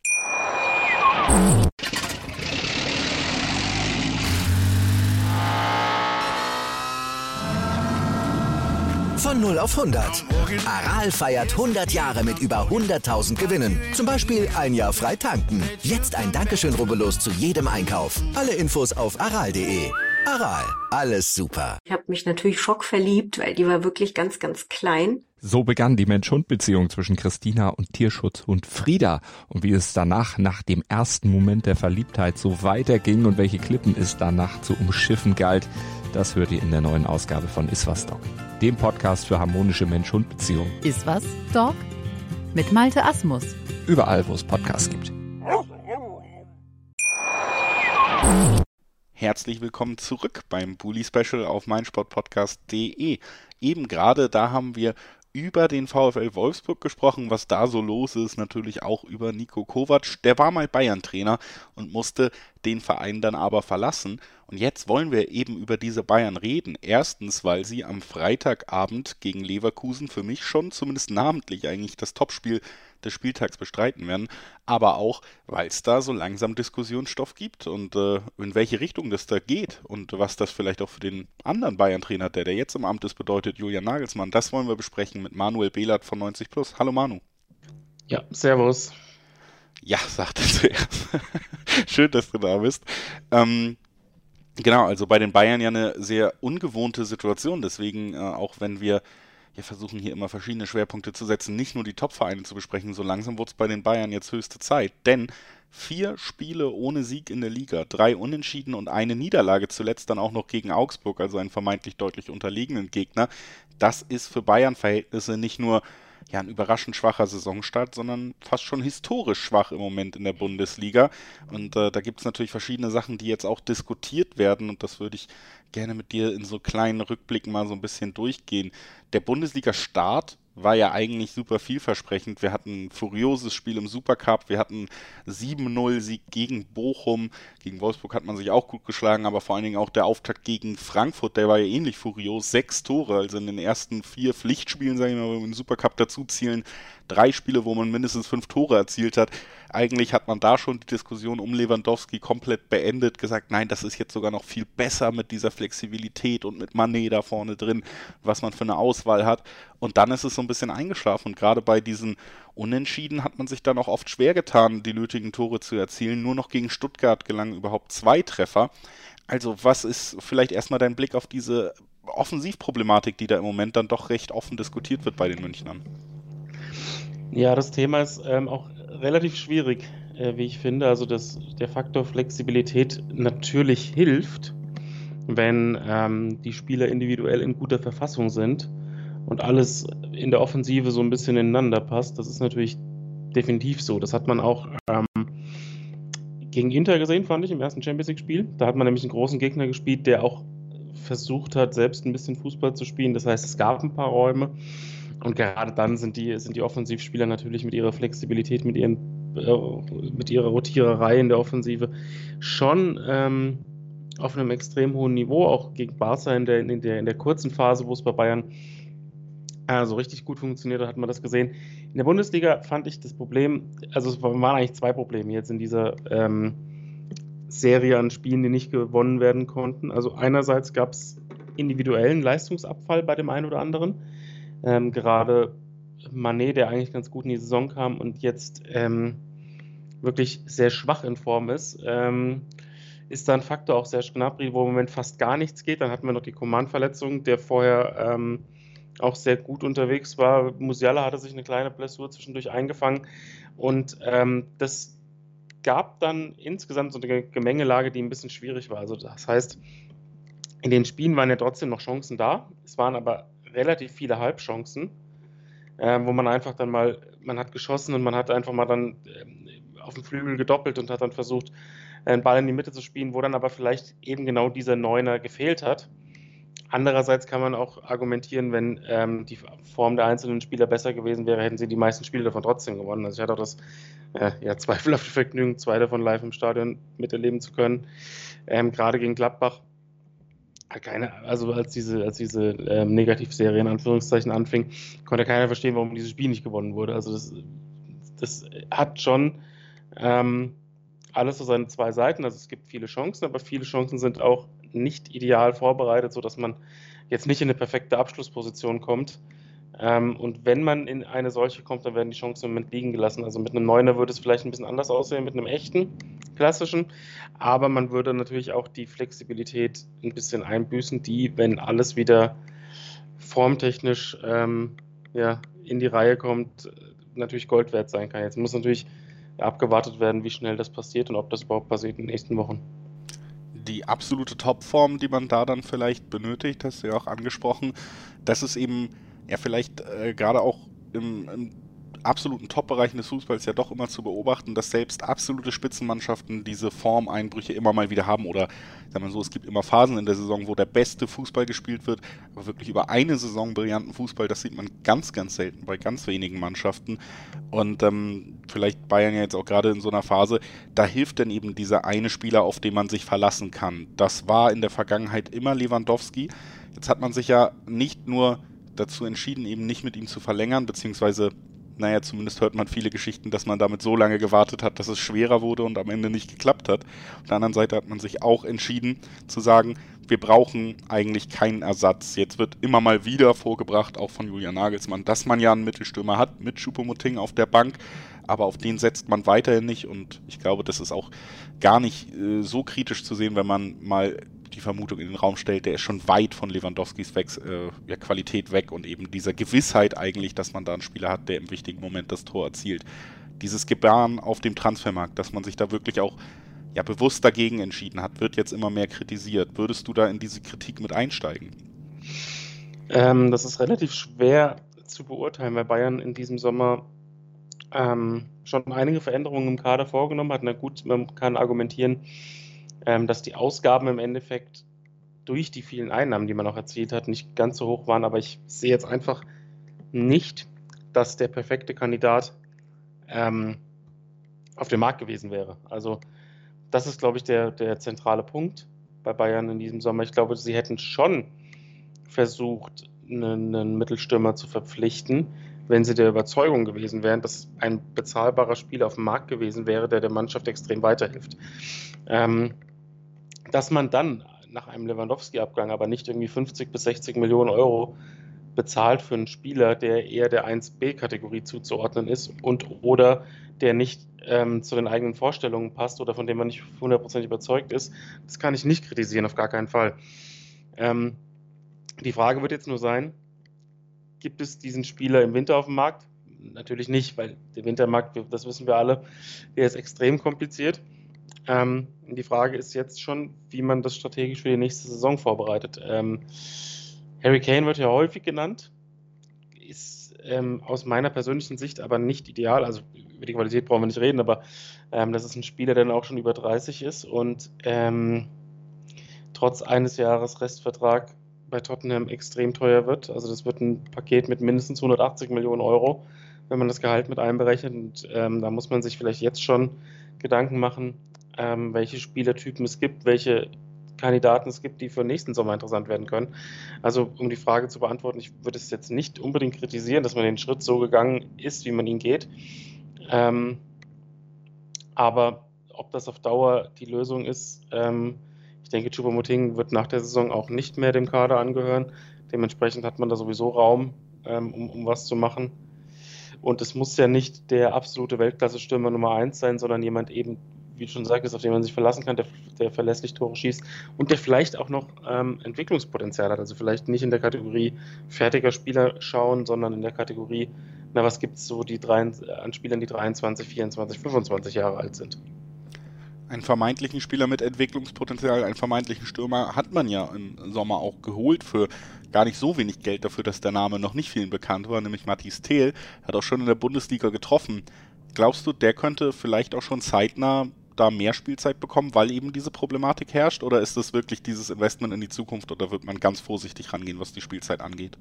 Von null auf hundert. Aral feiert hundert Jahre mit über hunderttausend Gewinnen. Zum Beispiel ein Jahr frei tanken. Jetzt ein Dankeschön, rubbellos zu jedem Einkauf. Alle Infos auf aral punkt de. Aral, alles super. Ich habe mich natürlich schockverliebt, weil die war wirklich ganz, ganz klein. So begann die Mensch-Hund-Beziehung zwischen Christina und Tierschutzhund Frieda. Und wie es danach, nach dem ersten Moment der Verliebtheit, so weiterging und welche Klippen es danach zu umschiffen galt, das hört ihr in der neuen Ausgabe von Iswas Dog, dem Podcast für harmonische Mensch-Hund-Beziehungen. Iswas Dog mit Malte Asmus. Überall, wo es Podcasts gibt. Herzlich willkommen zurück beim Bully Special auf meinsportpodcast punkt de. Eben gerade, da haben wir über den VfL Wolfsburg gesprochen, was da so los ist, natürlich auch über Niko Kovac. Der war mal Bayern-Trainer und musste den Verein dann aber verlassen. Und jetzt wollen wir eben über diese Bayern reden. Erstens, weil sie am Freitagabend gegen Leverkusen für mich schon zumindest namentlich eigentlich das Topspiel des Spieltags bestreiten werden, aber auch, weil es da so langsam Diskussionsstoff gibt und äh, in welche Richtung das da geht und was das vielleicht auch für den anderen Bayern-Trainer, der der jetzt im Amt ist, bedeutet, Julian Nagelsmann. Das wollen wir besprechen mit Manuel Behlert von neunzig plus. Hallo Manu. Ja, servus. Ja, sagt er zuerst. Schön, dass du da bist. Ähm, Genau, also bei den Bayern ja eine sehr ungewohnte Situation, deswegen äh, auch wenn wir wir versuchen hier immer verschiedene Schwerpunkte zu setzen, nicht nur die Top-Vereine zu besprechen, so langsam wurde es bei den Bayern jetzt höchste Zeit, denn vier Spiele ohne Sieg in der Liga, drei Unentschieden und eine Niederlage, zuletzt dann auch noch gegen Augsburg, also einen vermeintlich deutlich unterlegenen Gegner, das ist für Bayern-Verhältnisse nicht nur ja, ein überraschend schwacher Saisonstart, sondern fast schon historisch schwach im Moment in der Bundesliga. Und äh, da gibt es natürlich verschiedene Sachen, die jetzt auch diskutiert werden und das würde ich gerne mit dir in so kleinen Rückblicken mal so ein bisschen durchgehen. Der Bundesliga-Start war ja eigentlich super vielversprechend. Wir hatten ein furioses Spiel im Supercup, wir hatten sieben null Sieg gegen Bochum, gegen Wolfsburg hat man sich auch gut geschlagen, aber vor allen Dingen auch der Auftakt gegen Frankfurt, der war ja ähnlich furios, sechs Tore, also in den ersten vier Pflichtspielen, sagen wir mal, wenn wir den Supercup dazu zielen, drei Spiele, wo man mindestens fünf Tore erzielt hat. Eigentlich hat man da schon die Diskussion um Lewandowski komplett beendet, gesagt, nein, das ist jetzt sogar noch viel besser mit dieser Flexibilität und mit Mané da vorne drin, was man für eine Auswahl hat. Und dann ist es so ein bisschen eingeschlafen und gerade bei diesen Unentschieden hat man sich dann auch oft schwer getan, die nötigen Tore zu erzielen. Nur noch gegen Stuttgart gelangen überhaupt zwei Treffer. Also was ist vielleicht erstmal dein Blick auf diese Offensivproblematik, die da im Moment dann doch recht offen diskutiert wird bei den Münchnern? Ja, das Thema ist ähm, auch relativ schwierig, äh, wie ich finde. Also dass der Faktor Flexibilität natürlich hilft, wenn ähm, die Spieler individuell in guter Verfassung sind und alles in der Offensive so ein bisschen ineinander passt. Das ist natürlich definitiv so. Das hat man auch ähm, gegen Inter gesehen, fand ich, im ersten Champions-League-Spiel. Da hat man nämlich einen großen Gegner gespielt, der auch versucht hat, selbst ein bisschen Fußball zu spielen. Das heißt, es gab ein paar Räume. Und gerade dann sind die, sind die Offensivspieler natürlich mit ihrer Flexibilität, mit, ihren, äh, mit ihrer Rotiererei in der Offensive schon ähm, auf einem extrem hohen Niveau, auch gegen Barca in der, in der, in der kurzen Phase, wo es bei Bayern äh, so richtig gut funktioniert hat, hat man das gesehen. In der Bundesliga fand ich das Problem, also es waren eigentlich zwei Probleme jetzt in dieser ähm, Serie an Spielen, die nicht gewonnen werden konnten. Also einerseits gab es individuellen Leistungsabfall bei dem einen oder anderen. Ähm, gerade Mané, der eigentlich ganz gut in die Saison kam und jetzt ähm, wirklich sehr schwach in Form ist, ähm, ist da ein Faktor. Auch Serge Gnabry, wo im Moment fast gar nichts geht. Dann hatten wir noch die Coman-Verletzung, der vorher ähm, auch sehr gut unterwegs war. Musiala hatte sich eine kleine Blessur zwischendurch eingefangen und ähm, das gab dann insgesamt so eine Gemengelage, die ein bisschen schwierig war. Also das heißt, in den Spielen waren ja trotzdem noch Chancen da. Es waren aber relativ viele Halbchancen, äh, wo man einfach dann mal, man hat geschossen und man hat einfach mal dann äh, auf dem Flügel gedoppelt und hat dann versucht, einen Ball in die Mitte zu spielen, wo dann aber vielleicht eben genau dieser Neuner gefehlt hat. Andererseits kann man auch argumentieren, wenn ähm, die Form der einzelnen Spieler besser gewesen wäre, hätten sie die meisten Spiele davon trotzdem gewonnen. Also ich hatte auch das äh, ja, zweifelhafte Vergnügen, zwei davon live im Stadion miterleben zu können, ähm, gerade gegen Gladbach. Keine, also als diese, als diese ähm, Negativserie in Anführungszeichen anfing, konnte keiner verstehen, warum dieses Spiel nicht gewonnen wurde. Also das, das hat schon ähm, alles so seine zwei Seiten. Also es gibt viele Chancen, aber viele Chancen sind auch nicht ideal vorbereitet, sodass man jetzt nicht in eine perfekte Abschlussposition kommt. Ähm, und wenn man in eine solche kommt, dann werden die Chancen im Moment liegen gelassen. Also mit einem Neuner würde es vielleicht ein bisschen anders aussehen, mit einem echten, klassischen. Aber man würde natürlich auch die Flexibilität ein bisschen einbüßen, die, wenn alles wieder formtechnisch ähm, ja, in die Reihe kommt, natürlich Gold wert sein kann. Jetzt muss natürlich abgewartet werden, wie schnell das passiert und ob das überhaupt passiert in den nächsten Wochen. Die absolute Topform, die man da dann vielleicht benötigt, hast du ja auch angesprochen, das ist eben ja vielleicht äh, gerade auch im, im absoluten Top-Bereichen des Fußballs ja doch immer zu beobachten, dass selbst absolute Spitzenmannschaften diese Formeinbrüche immer mal wieder haben oder, sagen wir so, es gibt immer Phasen in der Saison, wo der beste Fußball gespielt wird, aber wirklich über eine Saison brillanten Fußball, das sieht man ganz, ganz selten bei ganz wenigen Mannschaften und ähm, vielleicht Bayern ja jetzt auch gerade in so einer Phase, da hilft dann eben dieser eine Spieler, auf den man sich verlassen kann. Das war in der Vergangenheit immer Lewandowski. Jetzt hat man sich ja nicht nur dazu entschieden, eben nicht mit ihm zu verlängern, beziehungsweise naja, zumindest hört man viele Geschichten, dass man damit so lange gewartet hat, dass es schwerer wurde und am Ende nicht geklappt hat. Auf der anderen Seite hat man sich auch entschieden zu sagen, wir brauchen eigentlich keinen Ersatz. Jetzt wird immer mal wieder vorgebracht, auch von Julian Nagelsmann, dass man ja einen Mittelstürmer hat mit Choupo-Moting auf der Bank, aber auf den setzt man weiterhin nicht und ich glaube, das ist auch gar nicht äh, so kritisch zu sehen, wenn man mal die Vermutung in den Raum stellt, der ist schon weit von Lewandowskis weg, äh, ja, Qualität weg und eben dieser Gewissheit eigentlich, dass man da einen Spieler hat, der im wichtigen Moment das Tor erzielt. Dieses Gebaren auf dem Transfermarkt, dass man sich da wirklich auch ja, bewusst dagegen entschieden hat, wird jetzt immer mehr kritisiert. Würdest du da in diese Kritik mit einsteigen? Ähm, das ist relativ schwer zu beurteilen, weil Bayern in diesem Sommer ähm, schon einige Veränderungen im Kader vorgenommen hat. Na gut, man kann argumentieren, ähm, dass die Ausgaben im Endeffekt durch die vielen Einnahmen, die man auch erzielt hat, nicht ganz so hoch waren. Aber ich sehe jetzt einfach nicht, dass der perfekte Kandidat ähm, auf dem Markt gewesen wäre. Also das ist, glaube ich, der, der zentrale Punkt bei Bayern in diesem Sommer. Ich glaube, sie hätten schon versucht, einen, einen Mittelstürmer zu verpflichten, wenn sie der Überzeugung gewesen wären, dass ein bezahlbarer Spieler auf dem Markt gewesen wäre, der der Mannschaft extrem weiterhilft. Ähm, dass man dann nach einem Lewandowski-Abgang aber nicht irgendwie fünfzig bis sechzig Millionen Euro bezahlt für einen Spieler, der eher der eins B-Kategorie zuzuordnen ist und oder der nicht ähm, zu den eigenen Vorstellungen passt oder von dem man nicht hundert Prozent überzeugt ist, das kann ich nicht kritisieren, auf gar keinen Fall. Ähm, die Frage wird jetzt nur sein, gibt es diesen Spieler im Winter auf dem Markt? Natürlich nicht, weil der Wintermarkt, das wissen wir alle, der ist extrem kompliziert. Ähm, die Frage ist jetzt schon, wie man das strategisch für die nächste Saison vorbereitet. Ähm, Harry Kane wird ja häufig genannt, ist ähm, aus meiner persönlichen Sicht aber nicht ideal. Also über die Qualität brauchen wir nicht reden, aber ähm, das ist ein Spieler, der dann auch schon über dreißig ist und ähm, trotz eines Jahres Restvertrag bei Tottenham extrem teuer wird. Also das wird ein Paket mit mindestens hundertachtzig Millionen Euro, wenn man das Gehalt mit einberechnet. Und ähm, da muss man sich vielleicht jetzt schon Gedanken machen, ähm, welche Spielertypen es gibt, welche Kandidaten es gibt, die für den nächsten Sommer interessant werden können. Also um die Frage zu beantworten, ich würde es jetzt nicht unbedingt kritisieren, dass man den Schritt so gegangen ist, wie man ihn geht. Ähm, aber ob das auf Dauer die Lösung ist, ähm, ich denke, Choupo-Moting wird nach der Saison auch nicht mehr dem Kader angehören. Dementsprechend hat man da sowieso Raum, ähm, um, um was zu machen. Und es muss ja nicht der absolute Weltklasse-Stürmer Nummer eins sein, sondern jemand eben, wie du schon sagtest, auf den man sich verlassen kann, der, der verlässlich Tore schießt und der vielleicht auch noch ähm, Entwicklungspotenzial hat. Also vielleicht nicht in der Kategorie fertiger Spieler schauen, sondern in der Kategorie, na, was gibt es so die drei, an Spielern, die dreiundzwanzig, vierundzwanzig, fünfundzwanzig Jahre alt sind. Einen vermeintlichen Spieler mit Entwicklungspotenzial, einen vermeintlichen Stürmer hat man ja im Sommer auch geholt für gar nicht so wenig Geld dafür, dass der Name noch nicht vielen bekannt war, nämlich Mathis Tel, hat auch schon in der Bundesliga getroffen. Glaubst du, der könnte vielleicht auch schon zeitnah da mehr Spielzeit bekommen, weil eben diese Problematik herrscht? Oder ist das wirklich dieses Investment in die Zukunft oder wird man ganz vorsichtig rangehen, was die Spielzeit angeht?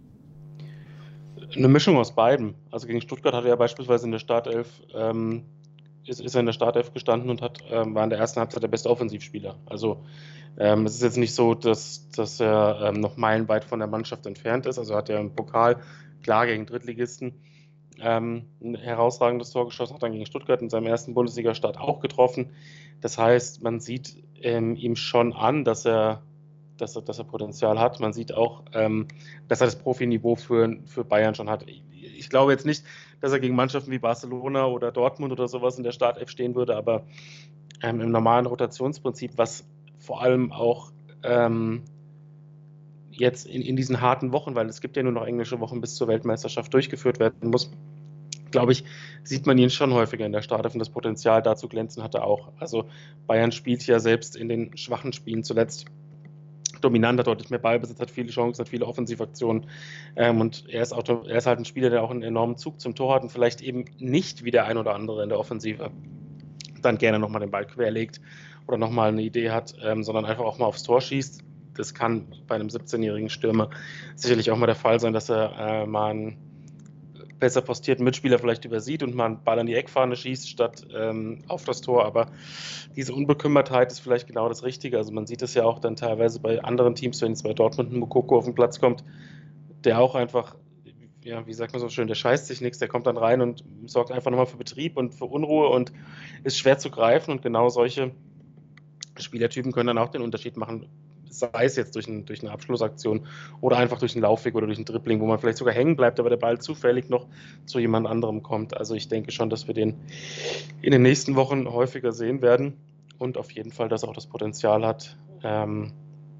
Eine Mischung aus beiden. Also gegen Stuttgart hatte er beispielsweise in der Startelf ähm, Ist, ist er in der Startelf gestanden und hat, ähm, war in der ersten Halbzeit der beste Offensivspieler. Also ähm, es ist jetzt nicht so, dass, dass er ähm, noch meilenweit von der Mannschaft entfernt ist. Also hat er im Pokal klar gegen Drittligisten ähm, ein herausragendes Tor geschossen, hat dann gegen Stuttgart in seinem ersten Bundesliga-Start auch getroffen. Das heißt, man sieht ähm, ihm schon an, dass er, dass er, dass er Potenzial hat. Man sieht auch, ähm, dass er das Profiniveau für, für Bayern schon hat. Ich glaube jetzt nicht, dass er gegen Mannschaften wie Barcelona oder Dortmund oder sowas in der Startelf stehen würde, aber ähm, im normalen Rotationsprinzip, was vor allem auch ähm, jetzt in, in diesen harten Wochen, weil es gibt ja nur noch englische Wochen bis zur Weltmeisterschaft durchgeführt werden muss, glaube ich, sieht man ihn schon häufiger in der Startelf und das Potenzial da zu glänzen hat er auch. Also Bayern spielt ja selbst in den schwachen Spielen zuletzt dominant, hat deutlich mehr Ballbesitz, hat viele Chancen, hat viele Offensivaktionen ähm, und er ist, auch, er ist halt ein Spieler, der auch einen enormen Zug zum Tor hat und vielleicht eben nicht wie der ein oder andere in der Offensive dann gerne nochmal den Ball querlegt oder nochmal eine Idee hat, ähm, sondern einfach auch mal aufs Tor schießt. Das kann bei einem siebzehnjährigen Stürmer sicherlich auch mal der Fall sein, dass er äh, mal einen besser postierten Mitspieler vielleicht übersieht und mal einen Ball an die Eckfahne schießt, statt ähm, auf das Tor. Aber diese Unbekümmertheit ist vielleicht genau das Richtige. Also man sieht es ja auch dann teilweise bei anderen Teams, wenn jetzt bei Dortmund ein Moukoko auf den Platz kommt, der auch einfach, ja, wie sagt man so schön, der scheißt sich nichts, der kommt dann rein und sorgt einfach nochmal für Betrieb und für Unruhe und ist schwer zu greifen. Und genau solche Spielertypen können dann auch den Unterschied machen, sei es jetzt durch, ein, durch eine Abschlussaktion oder einfach durch einen Laufweg oder durch ein Dribbling, wo man vielleicht sogar hängen bleibt, aber der Ball zufällig noch zu jemand anderem kommt. Also ich denke schon, dass wir den in den nächsten Wochen häufiger sehen werden und auf jeden Fall, dass er auch das Potenzial hat, ähm,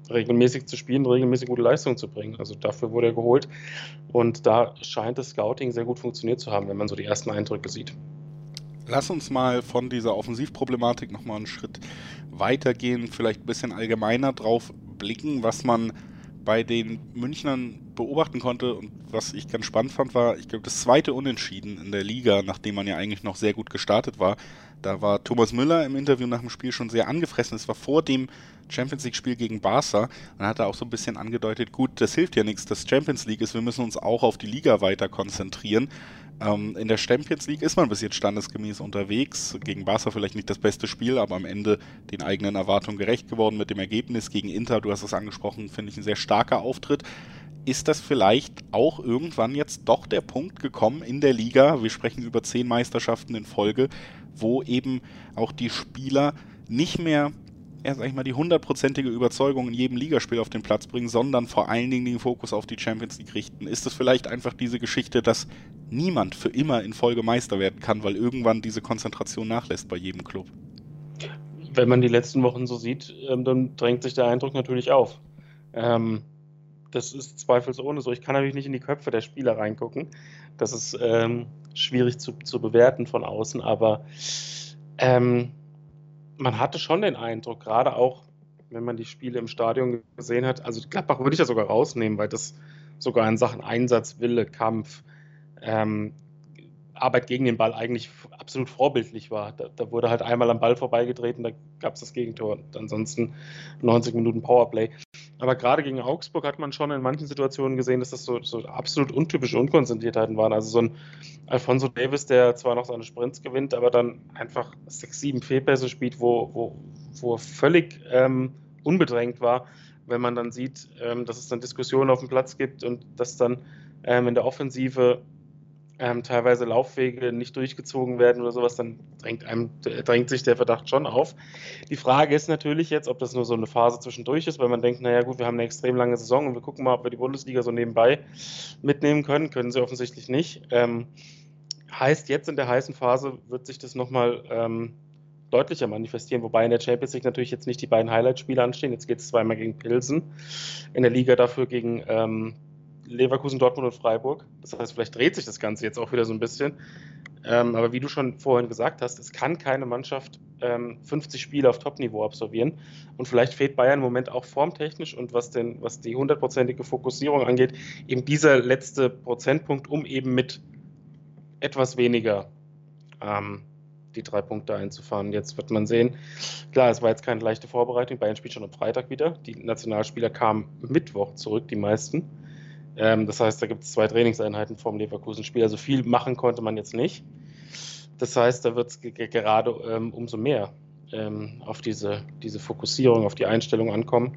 regelmäßig zu spielen, regelmäßig gute Leistung zu bringen. Also dafür wurde er geholt und da scheint das Scouting sehr gut funktioniert zu haben, wenn man so die ersten Eindrücke sieht. Lass uns mal von dieser Offensivproblematik nochmal einen Schritt weitergehen, vielleicht ein bisschen allgemeiner drauf blicken, was man bei den Münchnern beobachten konnte und was ich ganz spannend fand, war, ich glaube, das zweite Unentschieden in der Liga, nachdem man ja eigentlich noch sehr gut gestartet war. Da war Thomas Müller im Interview nach dem Spiel schon sehr angefressen. Es war vor dem Champions League-Spiel gegen Barca und hat da auch so ein bisschen angedeutet, gut, das hilft ja nichts, dass Champions League ist, wir müssen uns auch auf die Liga weiter konzentrieren. Ähm, in der Champions League ist man bis jetzt standesgemäß unterwegs, gegen Barca vielleicht nicht das beste Spiel, aber am Ende den eigenen Erwartungen gerecht geworden mit dem Ergebnis gegen Inter, du hast es angesprochen, finde ich ein sehr starker Auftritt. Ist das vielleicht auch irgendwann jetzt doch der Punkt gekommen in der Liga, wir sprechen über zehn Meisterschaften in Folge, wo eben auch die Spieler nicht mehr, ja, sag ich mal, die hundertprozentige Überzeugung in jedem Ligaspiel auf den Platz bringen, sondern vor allen Dingen den Fokus auf die Champions League richten? Ist es vielleicht einfach diese Geschichte, dass niemand für immer in Folge Meister werden kann, weil irgendwann diese Konzentration nachlässt bei jedem Club? Wenn man die letzten Wochen so sieht, dann drängt sich der Eindruck natürlich auf. Ähm, das ist zweifelsohne so. Ich kann natürlich nicht in die Köpfe der Spieler reingucken. Das ist ähm, schwierig zu, zu bewerten von außen, aber ähm, man hatte schon den Eindruck, gerade auch, wenn man die Spiele im Stadion gesehen hat, also Gladbach würde ich ja sogar rausnehmen, weil das sogar in Sachen Einsatz, Wille, Kampf, ähm, Arbeit gegen den Ball eigentlich absolut vorbildlich war. Da, da wurde halt einmal am Ball vorbeigetreten, da gab es das Gegentor und ansonsten neunzig Minuten Powerplay. Aber gerade gegen Augsburg hat man schon in manchen Situationen gesehen, dass das so, so absolut untypische Unkonzentriertheiten waren. Also so ein Alphonso Davies, der zwar noch seine Sprints gewinnt, aber dann einfach sechs, sieben Fehlpässe spielt, wo, wo, wo er völlig ähm, unbedrängt war. Wenn man dann sieht, ähm, dass es dann Diskussionen auf dem Platz gibt und dass dann ähm, in der Offensive ähm, teilweise Laufwege nicht durchgezogen werden oder sowas, dann drängt, einem, drängt sich der Verdacht schon auf. Die Frage ist natürlich jetzt, ob das nur so eine Phase zwischendurch ist, weil man denkt, naja gut, wir haben eine extrem lange Saison und wir gucken mal, ob wir die Bundesliga so nebenbei mitnehmen können. Können sie offensichtlich nicht. Ähm, heißt, jetzt in der heißen Phase wird sich das nochmal ähm, deutlicher manifestieren, wobei in der Champions League natürlich jetzt nicht die beiden Highlight-Spiele anstehen. Jetzt geht es zweimal gegen Pilsen, in der Liga dafür gegen ähm, Leverkusen, Dortmund und Freiburg. Das heißt, vielleicht dreht sich das Ganze jetzt auch wieder so ein bisschen. Ähm, aber wie du schon vorhin gesagt hast, es kann keine Mannschaft ähm, fünfzig Spiele auf Top-Niveau absolvieren. Und vielleicht fehlt Bayern im Moment auch formtechnisch und was, den, was die hundertprozentige Fokussierung angeht, eben dieser letzte Prozentpunkt, um eben mit etwas weniger ähm, die drei Punkte einzufahren. Jetzt wird man sehen, klar, es war jetzt keine leichte Vorbereitung. Bayern spielt schon am Freitag wieder. Die Nationalspieler kamen Mittwoch zurück, die meisten. Ähm, das heißt, da gibt es zwei Trainingseinheiten vom Leverkusen-Spiel. Also viel machen konnte man jetzt nicht. Das heißt, da wird es g- gerade ähm, umso mehr ähm, auf diese, diese Fokussierung, auf die Einstellung ankommen.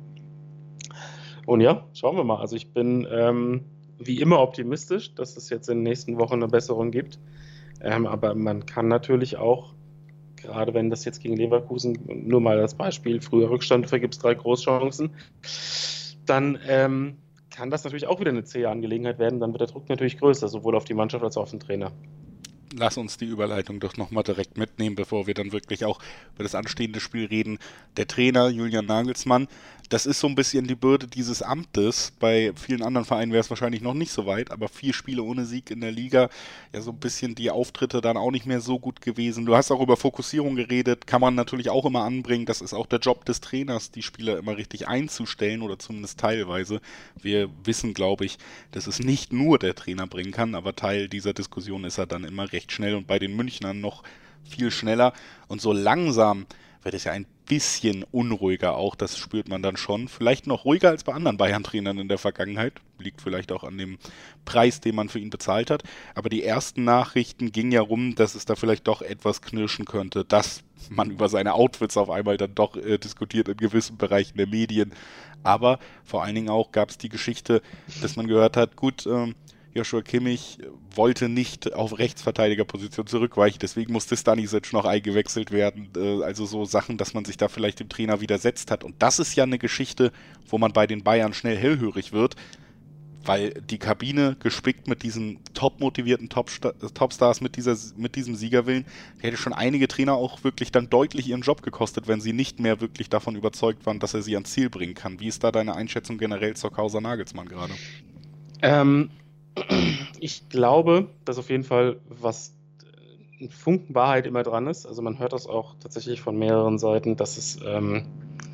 Und ja, schauen wir mal. Also ich bin ähm, wie immer optimistisch, dass es jetzt in den nächsten Wochen eine Besserung gibt. Ähm, aber man kann natürlich auch, gerade wenn das jetzt gegen Leverkusen, nur mal als Beispiel, früher Rückstand, vergibt es drei Großchancen, dann ähm, kann das natürlich auch wieder eine zähe Angelegenheit werden. Dann wird der Druck natürlich größer, sowohl auf die Mannschaft als auch auf den Trainer. Lass uns die Überleitung doch nochmal direkt mitnehmen, bevor wir dann wirklich auch über das anstehende Spiel reden. Der Trainer Julian Nagelsmann, das ist so ein bisschen die Bürde dieses Amtes. Bei vielen anderen Vereinen wäre es wahrscheinlich noch nicht so weit, aber vier Spiele ohne Sieg in der Liga, ja so ein bisschen die Auftritte dann auch nicht mehr so gut gewesen. Du hast auch über Fokussierung geredet, kann man natürlich auch immer anbringen. Das ist auch der Job des Trainers, die Spieler immer richtig einzustellen oder zumindest teilweise. Wir wissen, glaube ich, dass es nicht nur der Trainer bringen kann, aber Teil dieser Diskussion ist er dann immer recht schnell und bei den Münchnern noch viel schneller und so langsam wird es ja ein bisschen unruhiger auch, das spürt man dann schon. Vielleicht noch ruhiger als bei anderen Bayern-Trainern in der Vergangenheit, liegt vielleicht auch an dem Preis, den man für ihn bezahlt hat, aber die ersten Nachrichten gingen ja rum, dass es da vielleicht doch etwas knirschen könnte, dass man über seine Outfits auf einmal dann doch äh, diskutiert in gewissen Bereichen der Medien, aber vor allen Dingen auch gab es die Geschichte, dass man gehört hat, gut, ähm, Joshua Kimmich wollte nicht auf Rechtsverteidigerposition zurückweichen, deswegen musste Stanisic noch eingewechselt werden. Also so Sachen, dass man sich da vielleicht dem Trainer widersetzt hat. Und das ist ja eine Geschichte, wo man bei den Bayern schnell hellhörig wird. weil die Kabine gespickt mit diesen top motivierten Topsta- Topstars, mit, dieser, mit diesem Siegerwillen, die hätte schon einige Trainer auch wirklich dann deutlich ihren Job gekostet, wenn sie nicht mehr wirklich davon überzeugt waren, dass er sie ans Ziel bringen kann. Wie ist da deine Einschätzung generell zur Causa Nagelsmann gerade? Ähm, ich glaube, dass auf jeden Fall was ein Funken Wahrheit immer dran ist. Also man hört das auch tatsächlich von mehreren Seiten, dass es ähm,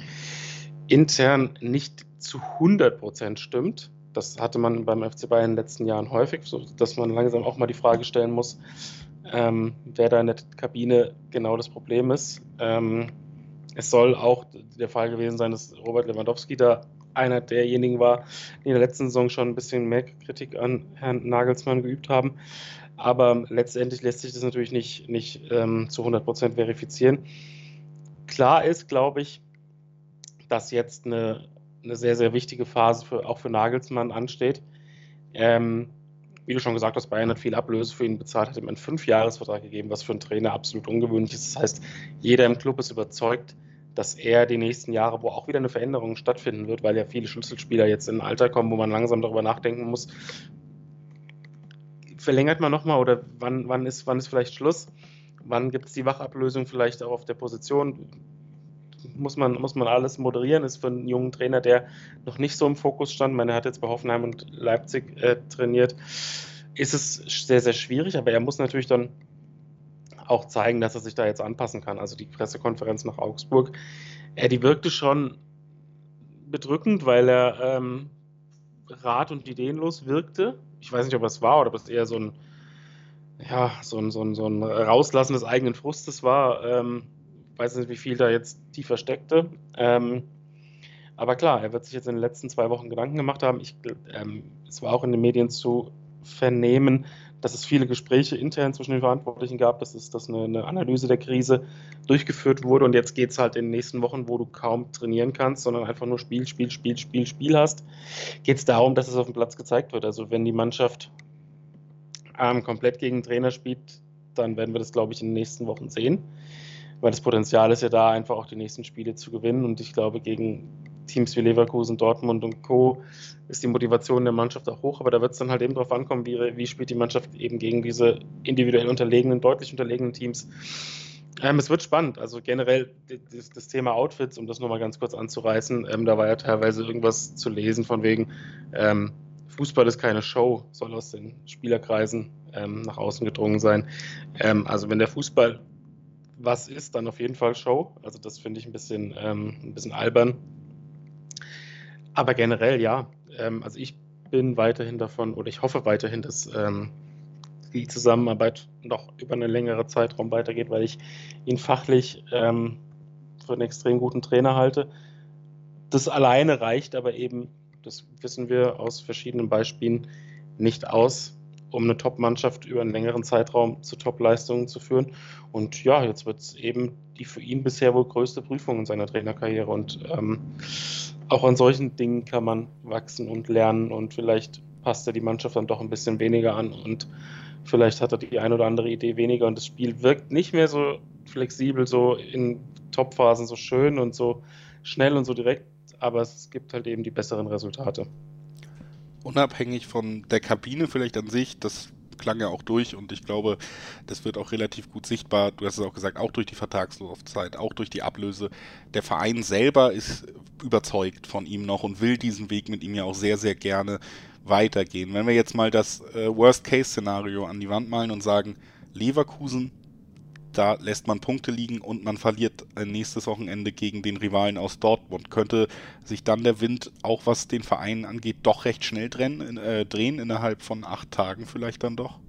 intern nicht zu hundert Prozent stimmt. Das hatte man beim F C Bayern in den letzten Jahren häufig, so dass man langsam auch mal die Frage stellen muss, ähm, wer da in der Kabine genau das Problem ist. Ähm, es soll auch der Fall gewesen sein, dass Robert Lewandowski da einer derjenigen war, die in der letzten Saison schon ein bisschen mehr Kritik an Herrn Nagelsmann geübt haben. Aber letztendlich lässt sich das natürlich nicht, nicht ähm, zu hundert Prozent verifizieren. Klar ist, glaube ich, dass jetzt eine, eine sehr, sehr wichtige Phase für, auch für Nagelsmann ansteht. Ähm, wie du schon gesagt hast, Bayern hat viel Ablöse für ihn bezahlt, hat ihm einen Fünfjahresvertrag gegeben, was für einen Trainer absolut ungewöhnlich ist. Das heißt, jeder im Club ist überzeugt, dass er die nächsten Jahre, wo auch wieder eine Veränderung stattfinden wird, weil ja viele Schlüsselspieler jetzt in ein Alter kommen, wo man langsam darüber nachdenken muss, verlängert man nochmal oder wann, wann, ist, wann ist vielleicht Schluss? Wann gibt es die Wachablösung vielleicht auch auf der Position? Muss man, muss man alles moderieren? Ist für einen jungen Trainer, der noch nicht so im Fokus stand, ich meine, er hat jetzt bei Hoffenheim und Leipzig äh, trainiert, ist es sehr, sehr schwierig, aber er muss natürlich dann auch zeigen, dass er sich da jetzt anpassen kann. Also die Pressekonferenz nach Augsburg, äh, die wirkte schon bedrückend, weil er ähm, rat- und ideenlos wirkte. Ich weiß nicht, ob es war oder ob es eher so ein, ja, so ein, so ein, so ein Rauslassen des eigenen Frustes war. Ähm, weiß nicht, wie viel da jetzt tiefer steckte. Ähm, aber klar, er wird sich jetzt in den letzten zwei Wochen Gedanken gemacht haben. Ich, ähm, es war auch in den Medien zu vernehmen, dass es viele Gespräche intern zwischen den Verantwortlichen gab, dass, es, dass eine, eine Analyse der Krise durchgeführt wurde und jetzt geht es halt in den nächsten Wochen, wo du kaum trainieren kannst, sondern einfach nur Spiel, Spiel, Spiel, Spiel, Spiel hast, geht es darum, dass es auf dem Platz gezeigt wird. Also wenn die Mannschaft ähm, komplett gegen den Trainer spielt, dann werden wir das, glaube ich, in den nächsten Wochen sehen, weil das Potenzial ist ja da, einfach auch die nächsten Spiele zu gewinnen und ich glaube, gegen Teams wie Leverkusen, Dortmund und Co. ist die Motivation der Mannschaft auch hoch, aber da wird es dann halt eben darauf ankommen, wie, wie spielt die Mannschaft eben gegen diese individuell unterlegenen, deutlich unterlegenen Teams. Ähm, es wird spannend, also generell das, das Thema Outfits, um das nochmal ganz kurz anzureißen, ähm, da war ja teilweise irgendwas zu lesen von wegen, ähm, Fußball ist keine Show, soll aus den Spielerkreisen ähm, nach außen gedrungen sein. Ähm, also wenn der Fußball was ist, dann auf jeden Fall Show, also das finde ich ein bisschen, ähm, ein bisschen albern. Aber generell ja, ähm, also ich bin weiterhin davon, oder ich hoffe weiterhin, dass ähm, die Zusammenarbeit noch über einen längeren Zeitraum weitergeht, weil ich ihn fachlich ähm, für einen extrem guten Trainer halte. Das alleine reicht aber eben, das wissen wir aus verschiedenen Beispielen, nicht aus, um eine Top-Mannschaft über einen längeren Zeitraum zu Top-Leistungen zu führen. Und ja, jetzt wird es eben die für ihn bisher wohl größte Prüfung in seiner Trainerkarriere und ähm, auch an solchen Dingen kann man wachsen und lernen und vielleicht passt er die Mannschaft dann doch ein bisschen weniger an und vielleicht hat er die ein oder andere Idee weniger und das Spiel wirkt nicht mehr so flexibel, so in Topphasen so schön und so schnell und so direkt, aber es gibt halt eben die besseren Resultate. Unabhängig von der Kabine vielleicht an sich, das klang ja auch durch und ich glaube, das wird auch relativ gut sichtbar, du hast es auch gesagt, auch durch die Vertragslaufzeit, auch durch die Ablöse. Der Verein selber ist überzeugt von ihm noch und will diesen Weg mit ihm ja auch sehr, sehr gerne weitergehen. Wenn wir jetzt mal das äh, Worst-Case-Szenario an die Wand malen und sagen, Leverkusen, da lässt man Punkte liegen und man verliert nächstes Wochenende gegen den Rivalen aus Dortmund. Könnte sich dann der Wind, auch was den Verein angeht, doch recht schnell drehen, äh, drehen innerhalb von acht Tagen vielleicht dann doch?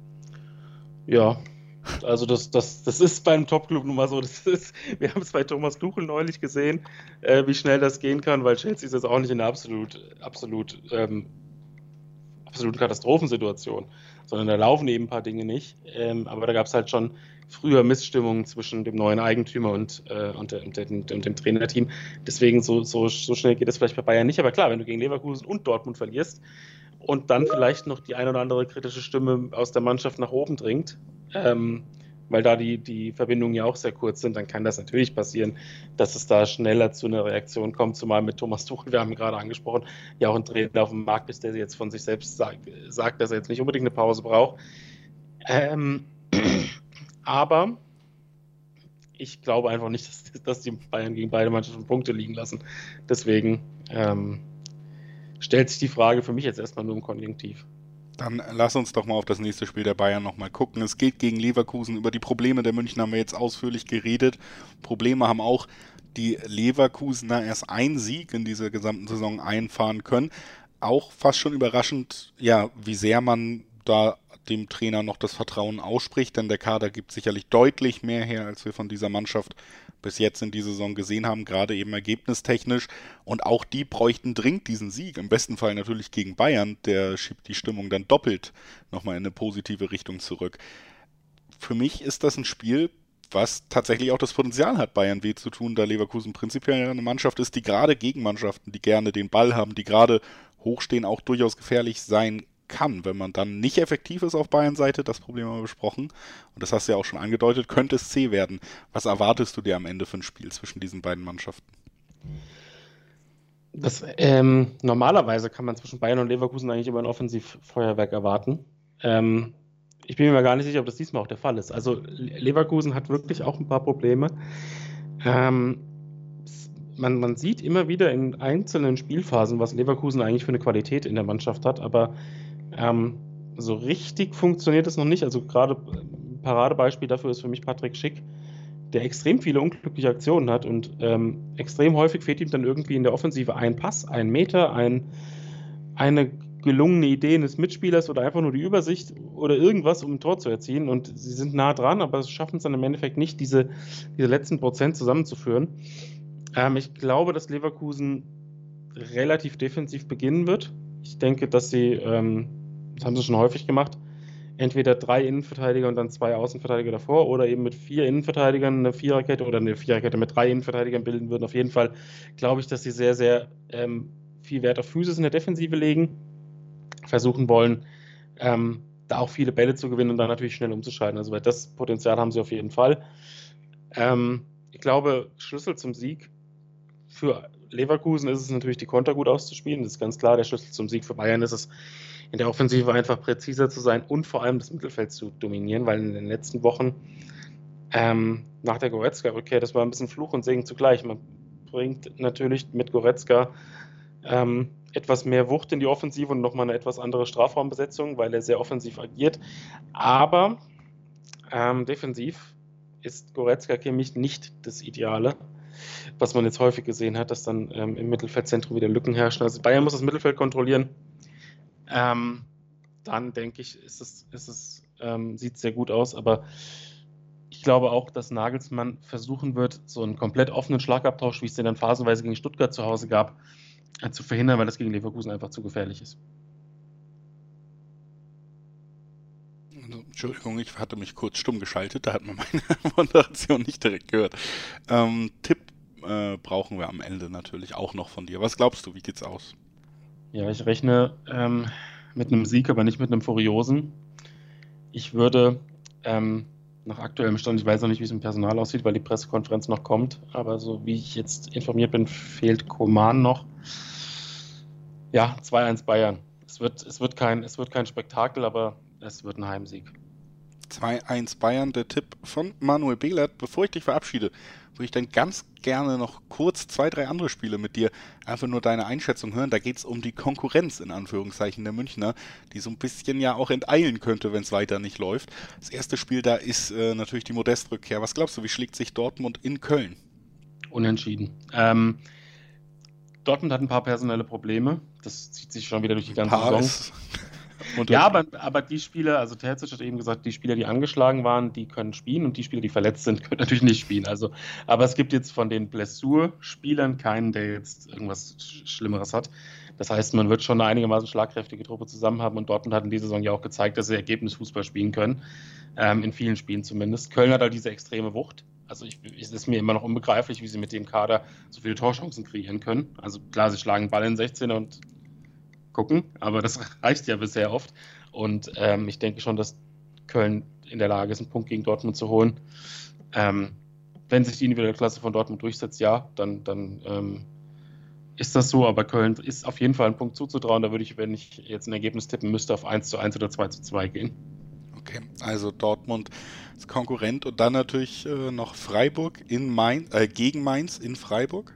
Ja, also das, das, das ist beim Topclub nun mal so. Das ist, wir haben es bei Thomas Tuchel neulich gesehen, äh, wie schnell das gehen kann, weil Chelsea ist jetzt auch nicht in einer absolut, absolut, ähm, absoluten Katastrophensituation, sondern da laufen eben ein paar Dinge nicht. Ähm, aber da gab es halt schon früher Missstimmungen zwischen dem neuen Eigentümer und, äh, und, der, und, der, und dem Trainerteam. Deswegen so, so, so schnell geht es vielleicht bei Bayern nicht. Aber klar, wenn du gegen Leverkusen und Dortmund verlierst und dann vielleicht noch die ein oder andere kritische Stimme aus der Mannschaft nach oben dringt, ähm, weil da die, die Verbindungen ja auch sehr kurz sind, dann kann das natürlich passieren, dass es da schneller zu einer Reaktion kommt, zumal mit Thomas Tuchel, wir haben gerade angesprochen, ja auch ein Trainer auf dem Markt ist, der jetzt von sich selbst sagt, sagt dass er jetzt nicht unbedingt eine Pause braucht. Ähm, aber ich glaube einfach nicht, dass, dass die Bayern gegen beide Mannschaften Punkte liegen lassen. Deswegen ähm, stellt sich die Frage für mich jetzt erstmal nur im Konjunktiv. Dann lass uns doch mal auf das nächste Spiel der Bayern nochmal gucken. Es geht gegen Leverkusen. Über die Probleme der Münchner haben wir jetzt ausführlich geredet. Probleme haben auch die Leverkusener. Erst ein Sieg in dieser gesamten Saison einfahren können. Auch fast schon überraschend, ja, wie sehr man da dem Trainer noch das Vertrauen ausspricht, denn der Kader gibt sicherlich deutlich mehr her, als wir von dieser Mannschaft bis jetzt in dieser Saison gesehen haben, gerade eben ergebnistechnisch. Und auch die bräuchten dringend diesen Sieg. Im besten Fall natürlich gegen Bayern. Der schiebt die Stimmung dann doppelt nochmal in eine positive Richtung zurück. Für mich ist das ein Spiel, was tatsächlich auch das Potenzial hat, Bayern weh zu tun, da Leverkusen prinzipiell eine Mannschaft ist, die gerade gegen Mannschaften, die gerne den Ball haben, die gerade hochstehen, auch durchaus gefährlich sein kann. Wenn man dann nicht effektiv ist auf Bayern-Seite, das Problem haben wir besprochen, und das hast du ja auch schon angedeutet, könnte es zäh werden. Was erwartest du dir am Ende für ein Spiel zwischen diesen beiden Mannschaften? Das, ähm, normalerweise kann man zwischen Bayern und Leverkusen eigentlich immer ein Offensivfeuerwerk erwarten. Ähm, ich bin mir mal gar nicht sicher, ob das diesmal auch der Fall ist. Also Leverkusen hat wirklich auch ein paar Probleme. Ähm, man, man sieht immer wieder in einzelnen Spielphasen, was Leverkusen eigentlich für eine Qualität in der Mannschaft hat, aber Ähm, so richtig funktioniert es noch nicht. Also gerade ein Paradebeispiel dafür ist für mich Patrick Schick, der extrem viele unglückliche Aktionen hat und ähm, extrem häufig fehlt ihm dann irgendwie in der Offensive ein Pass, ein Meter, ein, eine gelungene Idee eines Mitspielers oder einfach nur die Übersicht oder irgendwas, um ein Tor zu erzielen, und sie sind nah dran, aber sie schaffen es dann im Endeffekt nicht, diese, diese letzten Prozent zusammenzuführen. Ähm, ich glaube, dass Leverkusen relativ defensiv beginnen wird. Ich denke, dass sie ähm, das haben sie schon häufig gemacht, entweder drei Innenverteidiger und dann zwei Außenverteidiger davor oder eben mit vier Innenverteidigern eine Viererkette oder eine Viererkette mit drei Innenverteidigern bilden würden. Auf jeden Fall glaube ich, dass sie sehr, sehr ähm, viel Wert auf Physis in der Defensive legen, versuchen wollen, ähm, da auch viele Bälle zu gewinnen und dann natürlich schnell umzuschalten. Also weil das Potenzial haben sie auf jeden Fall. Ähm, ich glaube, Schlüssel zum Sieg für Leverkusen ist es natürlich, die Konter gut auszuspielen. Das ist ganz klar. Der Schlüssel zum Sieg für Bayern ist es, in der Offensive einfach präziser zu sein und vor allem das Mittelfeld zu dominieren, weil in den letzten Wochen ähm, nach der Goretzka-Rückkehr, das war ein bisschen Fluch und Segen zugleich. Man bringt natürlich mit Goretzka ähm, etwas mehr Wucht in die Offensive und nochmal eine etwas andere Strafraumbesetzung, weil er sehr offensiv agiert. Aber ähm, defensiv ist Goretzka Kimmich nicht das Ideale, was man jetzt häufig gesehen hat, dass dann ähm, im Mittelfeldzentrum wieder Lücken herrschen. Also Bayern muss das Mittelfeld kontrollieren. Ähm, dann denke ich, ist es, ist es, ähm, sieht es sehr gut aus, aber ich glaube auch, dass Nagelsmann versuchen wird, so einen komplett offenen Schlagabtausch, wie es den dann phasenweise gegen Stuttgart zu Hause gab, äh, zu verhindern, weil das gegen Leverkusen einfach zu gefährlich ist. Entschuldigung, ich hatte mich kurz stumm geschaltet, da hat man meine Moderation nicht direkt gehört. Ähm, Tipp äh, brauchen wir am Ende natürlich auch noch von dir. Was glaubst du, wie geht's aus? Ja, ich rechne ähm, mit einem Sieg, aber nicht mit einem furiosen. Ich würde ähm, nach aktuellem Stand, ich weiß noch nicht, wie es im Personal aussieht, weil die Pressekonferenz noch kommt, aber so wie ich jetzt informiert bin, fehlt Coman noch. Ja, zwei eins Bayern. Es wird, es wird kein, es wird kein Spektakel, aber es wird ein Heimsieg. zwei eins Bayern, der Tipp von Manuel Behlert. Bevor ich dich verabschiede, würde ich dann ganz gerne noch kurz zwei, drei andere Spiele mit dir einfach nur deine Einschätzung hören. Da geht es um die Konkurrenz in Anführungszeichen der Münchner, die so ein bisschen ja auch enteilen könnte, wenn es weiter nicht läuft. Das erste Spiel da ist äh, natürlich die Modest-Rückkehr. Was glaubst du, wie schlägt sich Dortmund in Köln? Unentschieden. Ähm, Dortmund hat ein paar personelle Probleme. Das zieht sich schon wieder durch die ganze Saison. Und ja, aber, aber die Spieler, also Terzic hat eben gesagt, die Spieler, die angeschlagen waren, die können spielen und die Spieler, die verletzt sind, können natürlich nicht spielen. Also, aber es gibt jetzt von den Blessur-Spielern keinen, der jetzt irgendwas Schlimmeres hat. Das heißt, man wird schon eine einigermaßen schlagkräftige Truppe zusammen haben und Dortmund hat in dieser Saison ja auch gezeigt, dass sie Ergebnisfußball spielen können, ähm, in vielen Spielen zumindest. Köln hat halt diese extreme Wucht. Also ich, es ist mir immer noch unbegreiflich, wie sie mit dem Kader so viele Torchancen kreieren können. Also klar, sie schlagen Ball in sechzehner und gucken, aber das reicht ja bisher oft. Und ähm, ich denke schon, dass Köln in der Lage ist, einen Punkt gegen Dortmund zu holen. Ähm, wenn sich die individuelle Klasse von Dortmund durchsetzt, ja, dann, dann ähm, ist das so, aber Köln ist auf jeden Fall ein Punkt zuzutrauen. Da würde ich, wenn ich jetzt ein Ergebnis tippen müsste, auf eins zu eins oder zwei zu zwei gehen. Okay, also Dortmund ist Konkurrent und dann natürlich äh, noch Freiburg in Mainz, äh, gegen Mainz in Freiburg.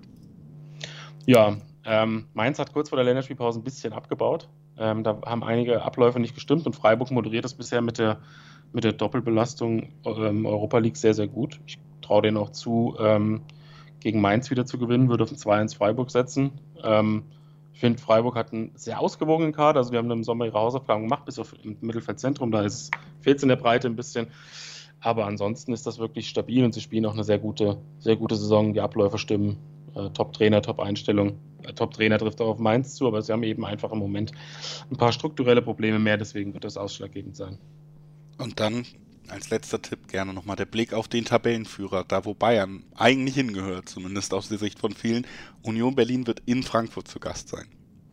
Ja, ähm, Mainz hat kurz vor der Länderspielpause ein bisschen abgebaut. Ähm, da haben einige Abläufe nicht gestimmt und Freiburg moderiert das bisher mit der, mit der Doppelbelastung ähm, Europa League sehr, sehr gut. Ich traue denen auch zu, ähm, gegen Mainz wieder zu gewinnen, würde auf ein zwei eins Freiburg setzen. Ähm, ich finde, Freiburg hat einen sehr ausgewogenen Kader, also die haben im Sommer ihre Hausaufgaben gemacht, bis auf im Mittelfeldzentrum, da fehlt es in der Breite ein bisschen. Aber ansonsten ist das wirklich stabil und sie spielen auch eine sehr gute, sehr gute Saison, die Abläufe stimmen. Äh, Top-Trainer, Top-Einstellung. Äh, Top-Trainer trifft auch auf Mainz zu, aber sie haben eben einfach im Moment ein paar strukturelle Probleme mehr, deswegen wird das ausschlaggebend sein. Und dann als letzter Tipp gerne nochmal der Blick auf den Tabellenführer, da wo Bayern eigentlich hingehört, zumindest aus der Sicht von vielen. Union Berlin wird in Frankfurt zu Gast sein.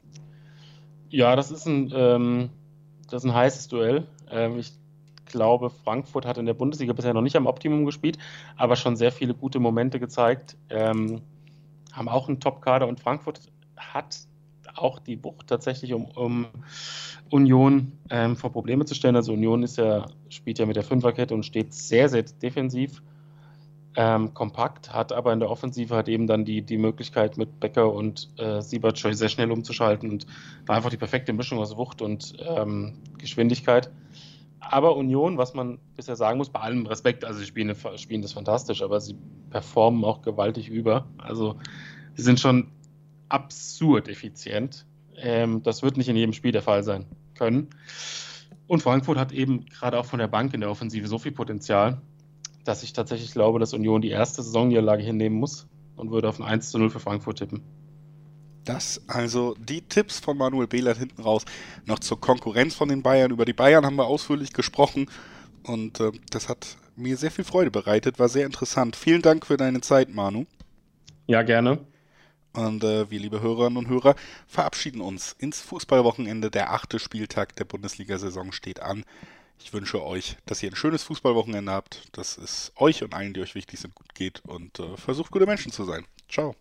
Ja, das ist ein, ähm, das ist ein heißes Duell. Ähm, ich glaube, Frankfurt hat in der Bundesliga bisher noch nicht am Optimum gespielt, aber schon sehr viele gute Momente gezeigt. Ähm, haben auch einen Top-Kader und Frankfurt hat auch die Wucht tatsächlich, um, um Union ähm, vor Probleme zu stellen. Also Union ist ja, spielt ja mit der Fünferkette und steht sehr, sehr defensiv, ähm, kompakt, hat aber in der Offensive hat eben dann die, die Möglichkeit mit Becker und äh, Siebertscheu sehr schnell umzuschalten und war einfach die perfekte Mischung aus Wucht und ähm, Geschwindigkeit. Aber Union, was man bisher sagen muss, bei allem Respekt, also sie spielen, spielen das fantastisch, aber sie performen auch gewaltig über. Also sie sind schon absurd effizient. Ähm, das wird nicht in jedem Spiel der Fall sein können. Und Frankfurt hat eben gerade auch von der Bank in der Offensive so viel Potenzial, dass ich tatsächlich glaube, dass Union die erste Saisonniederlage hinnehmen muss und würde auf ein eins zu null für Frankfurt tippen. Das also die Tipps von Manuel Behlert hinten raus. Noch zur Konkurrenz von den Bayern. Über die Bayern haben wir ausführlich gesprochen und äh, das hat mir sehr viel Freude bereitet, war sehr interessant. Vielen Dank für deine Zeit, Manu. Ja, gerne. Und äh, wir, liebe Hörerinnen und Hörer, verabschieden uns ins Fußballwochenende. Der achte Spieltag der Bundesliga-Saison steht an. Ich wünsche euch, dass ihr ein schönes Fußballwochenende habt, dass es euch und allen, die euch wichtig sind, gut geht und äh, versucht, gute Menschen zu sein. Ciao.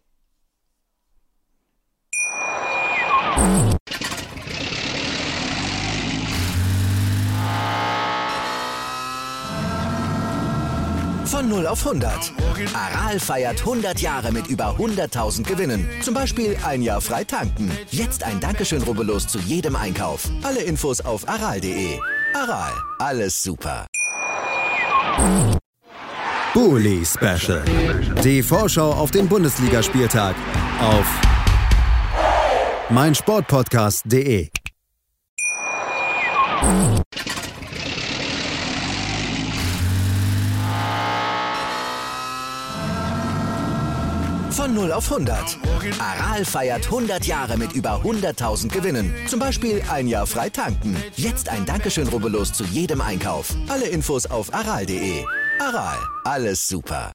Von null auf hundert. Aral feiert hundert Jahre mit über hunderttausend Gewinnen. Zum Beispiel ein Jahr frei tanken. Jetzt ein Dankeschön, rubbellos zu jedem Einkauf. Alle Infos auf aral punkt de. Aral, alles super. Bully Special. Die Vorschau auf den Bundesligaspieltag auf meinsportpodcast punkt de. Von null auf hundert. Aral feiert hundert Jahre mit über hunderttausend Gewinnen. Zum Beispiel ein Jahr frei tanken. Jetzt ein Dankeschön, rubbellos zu jedem Einkauf. Alle Infos auf aral punkt de. Aral, alles super.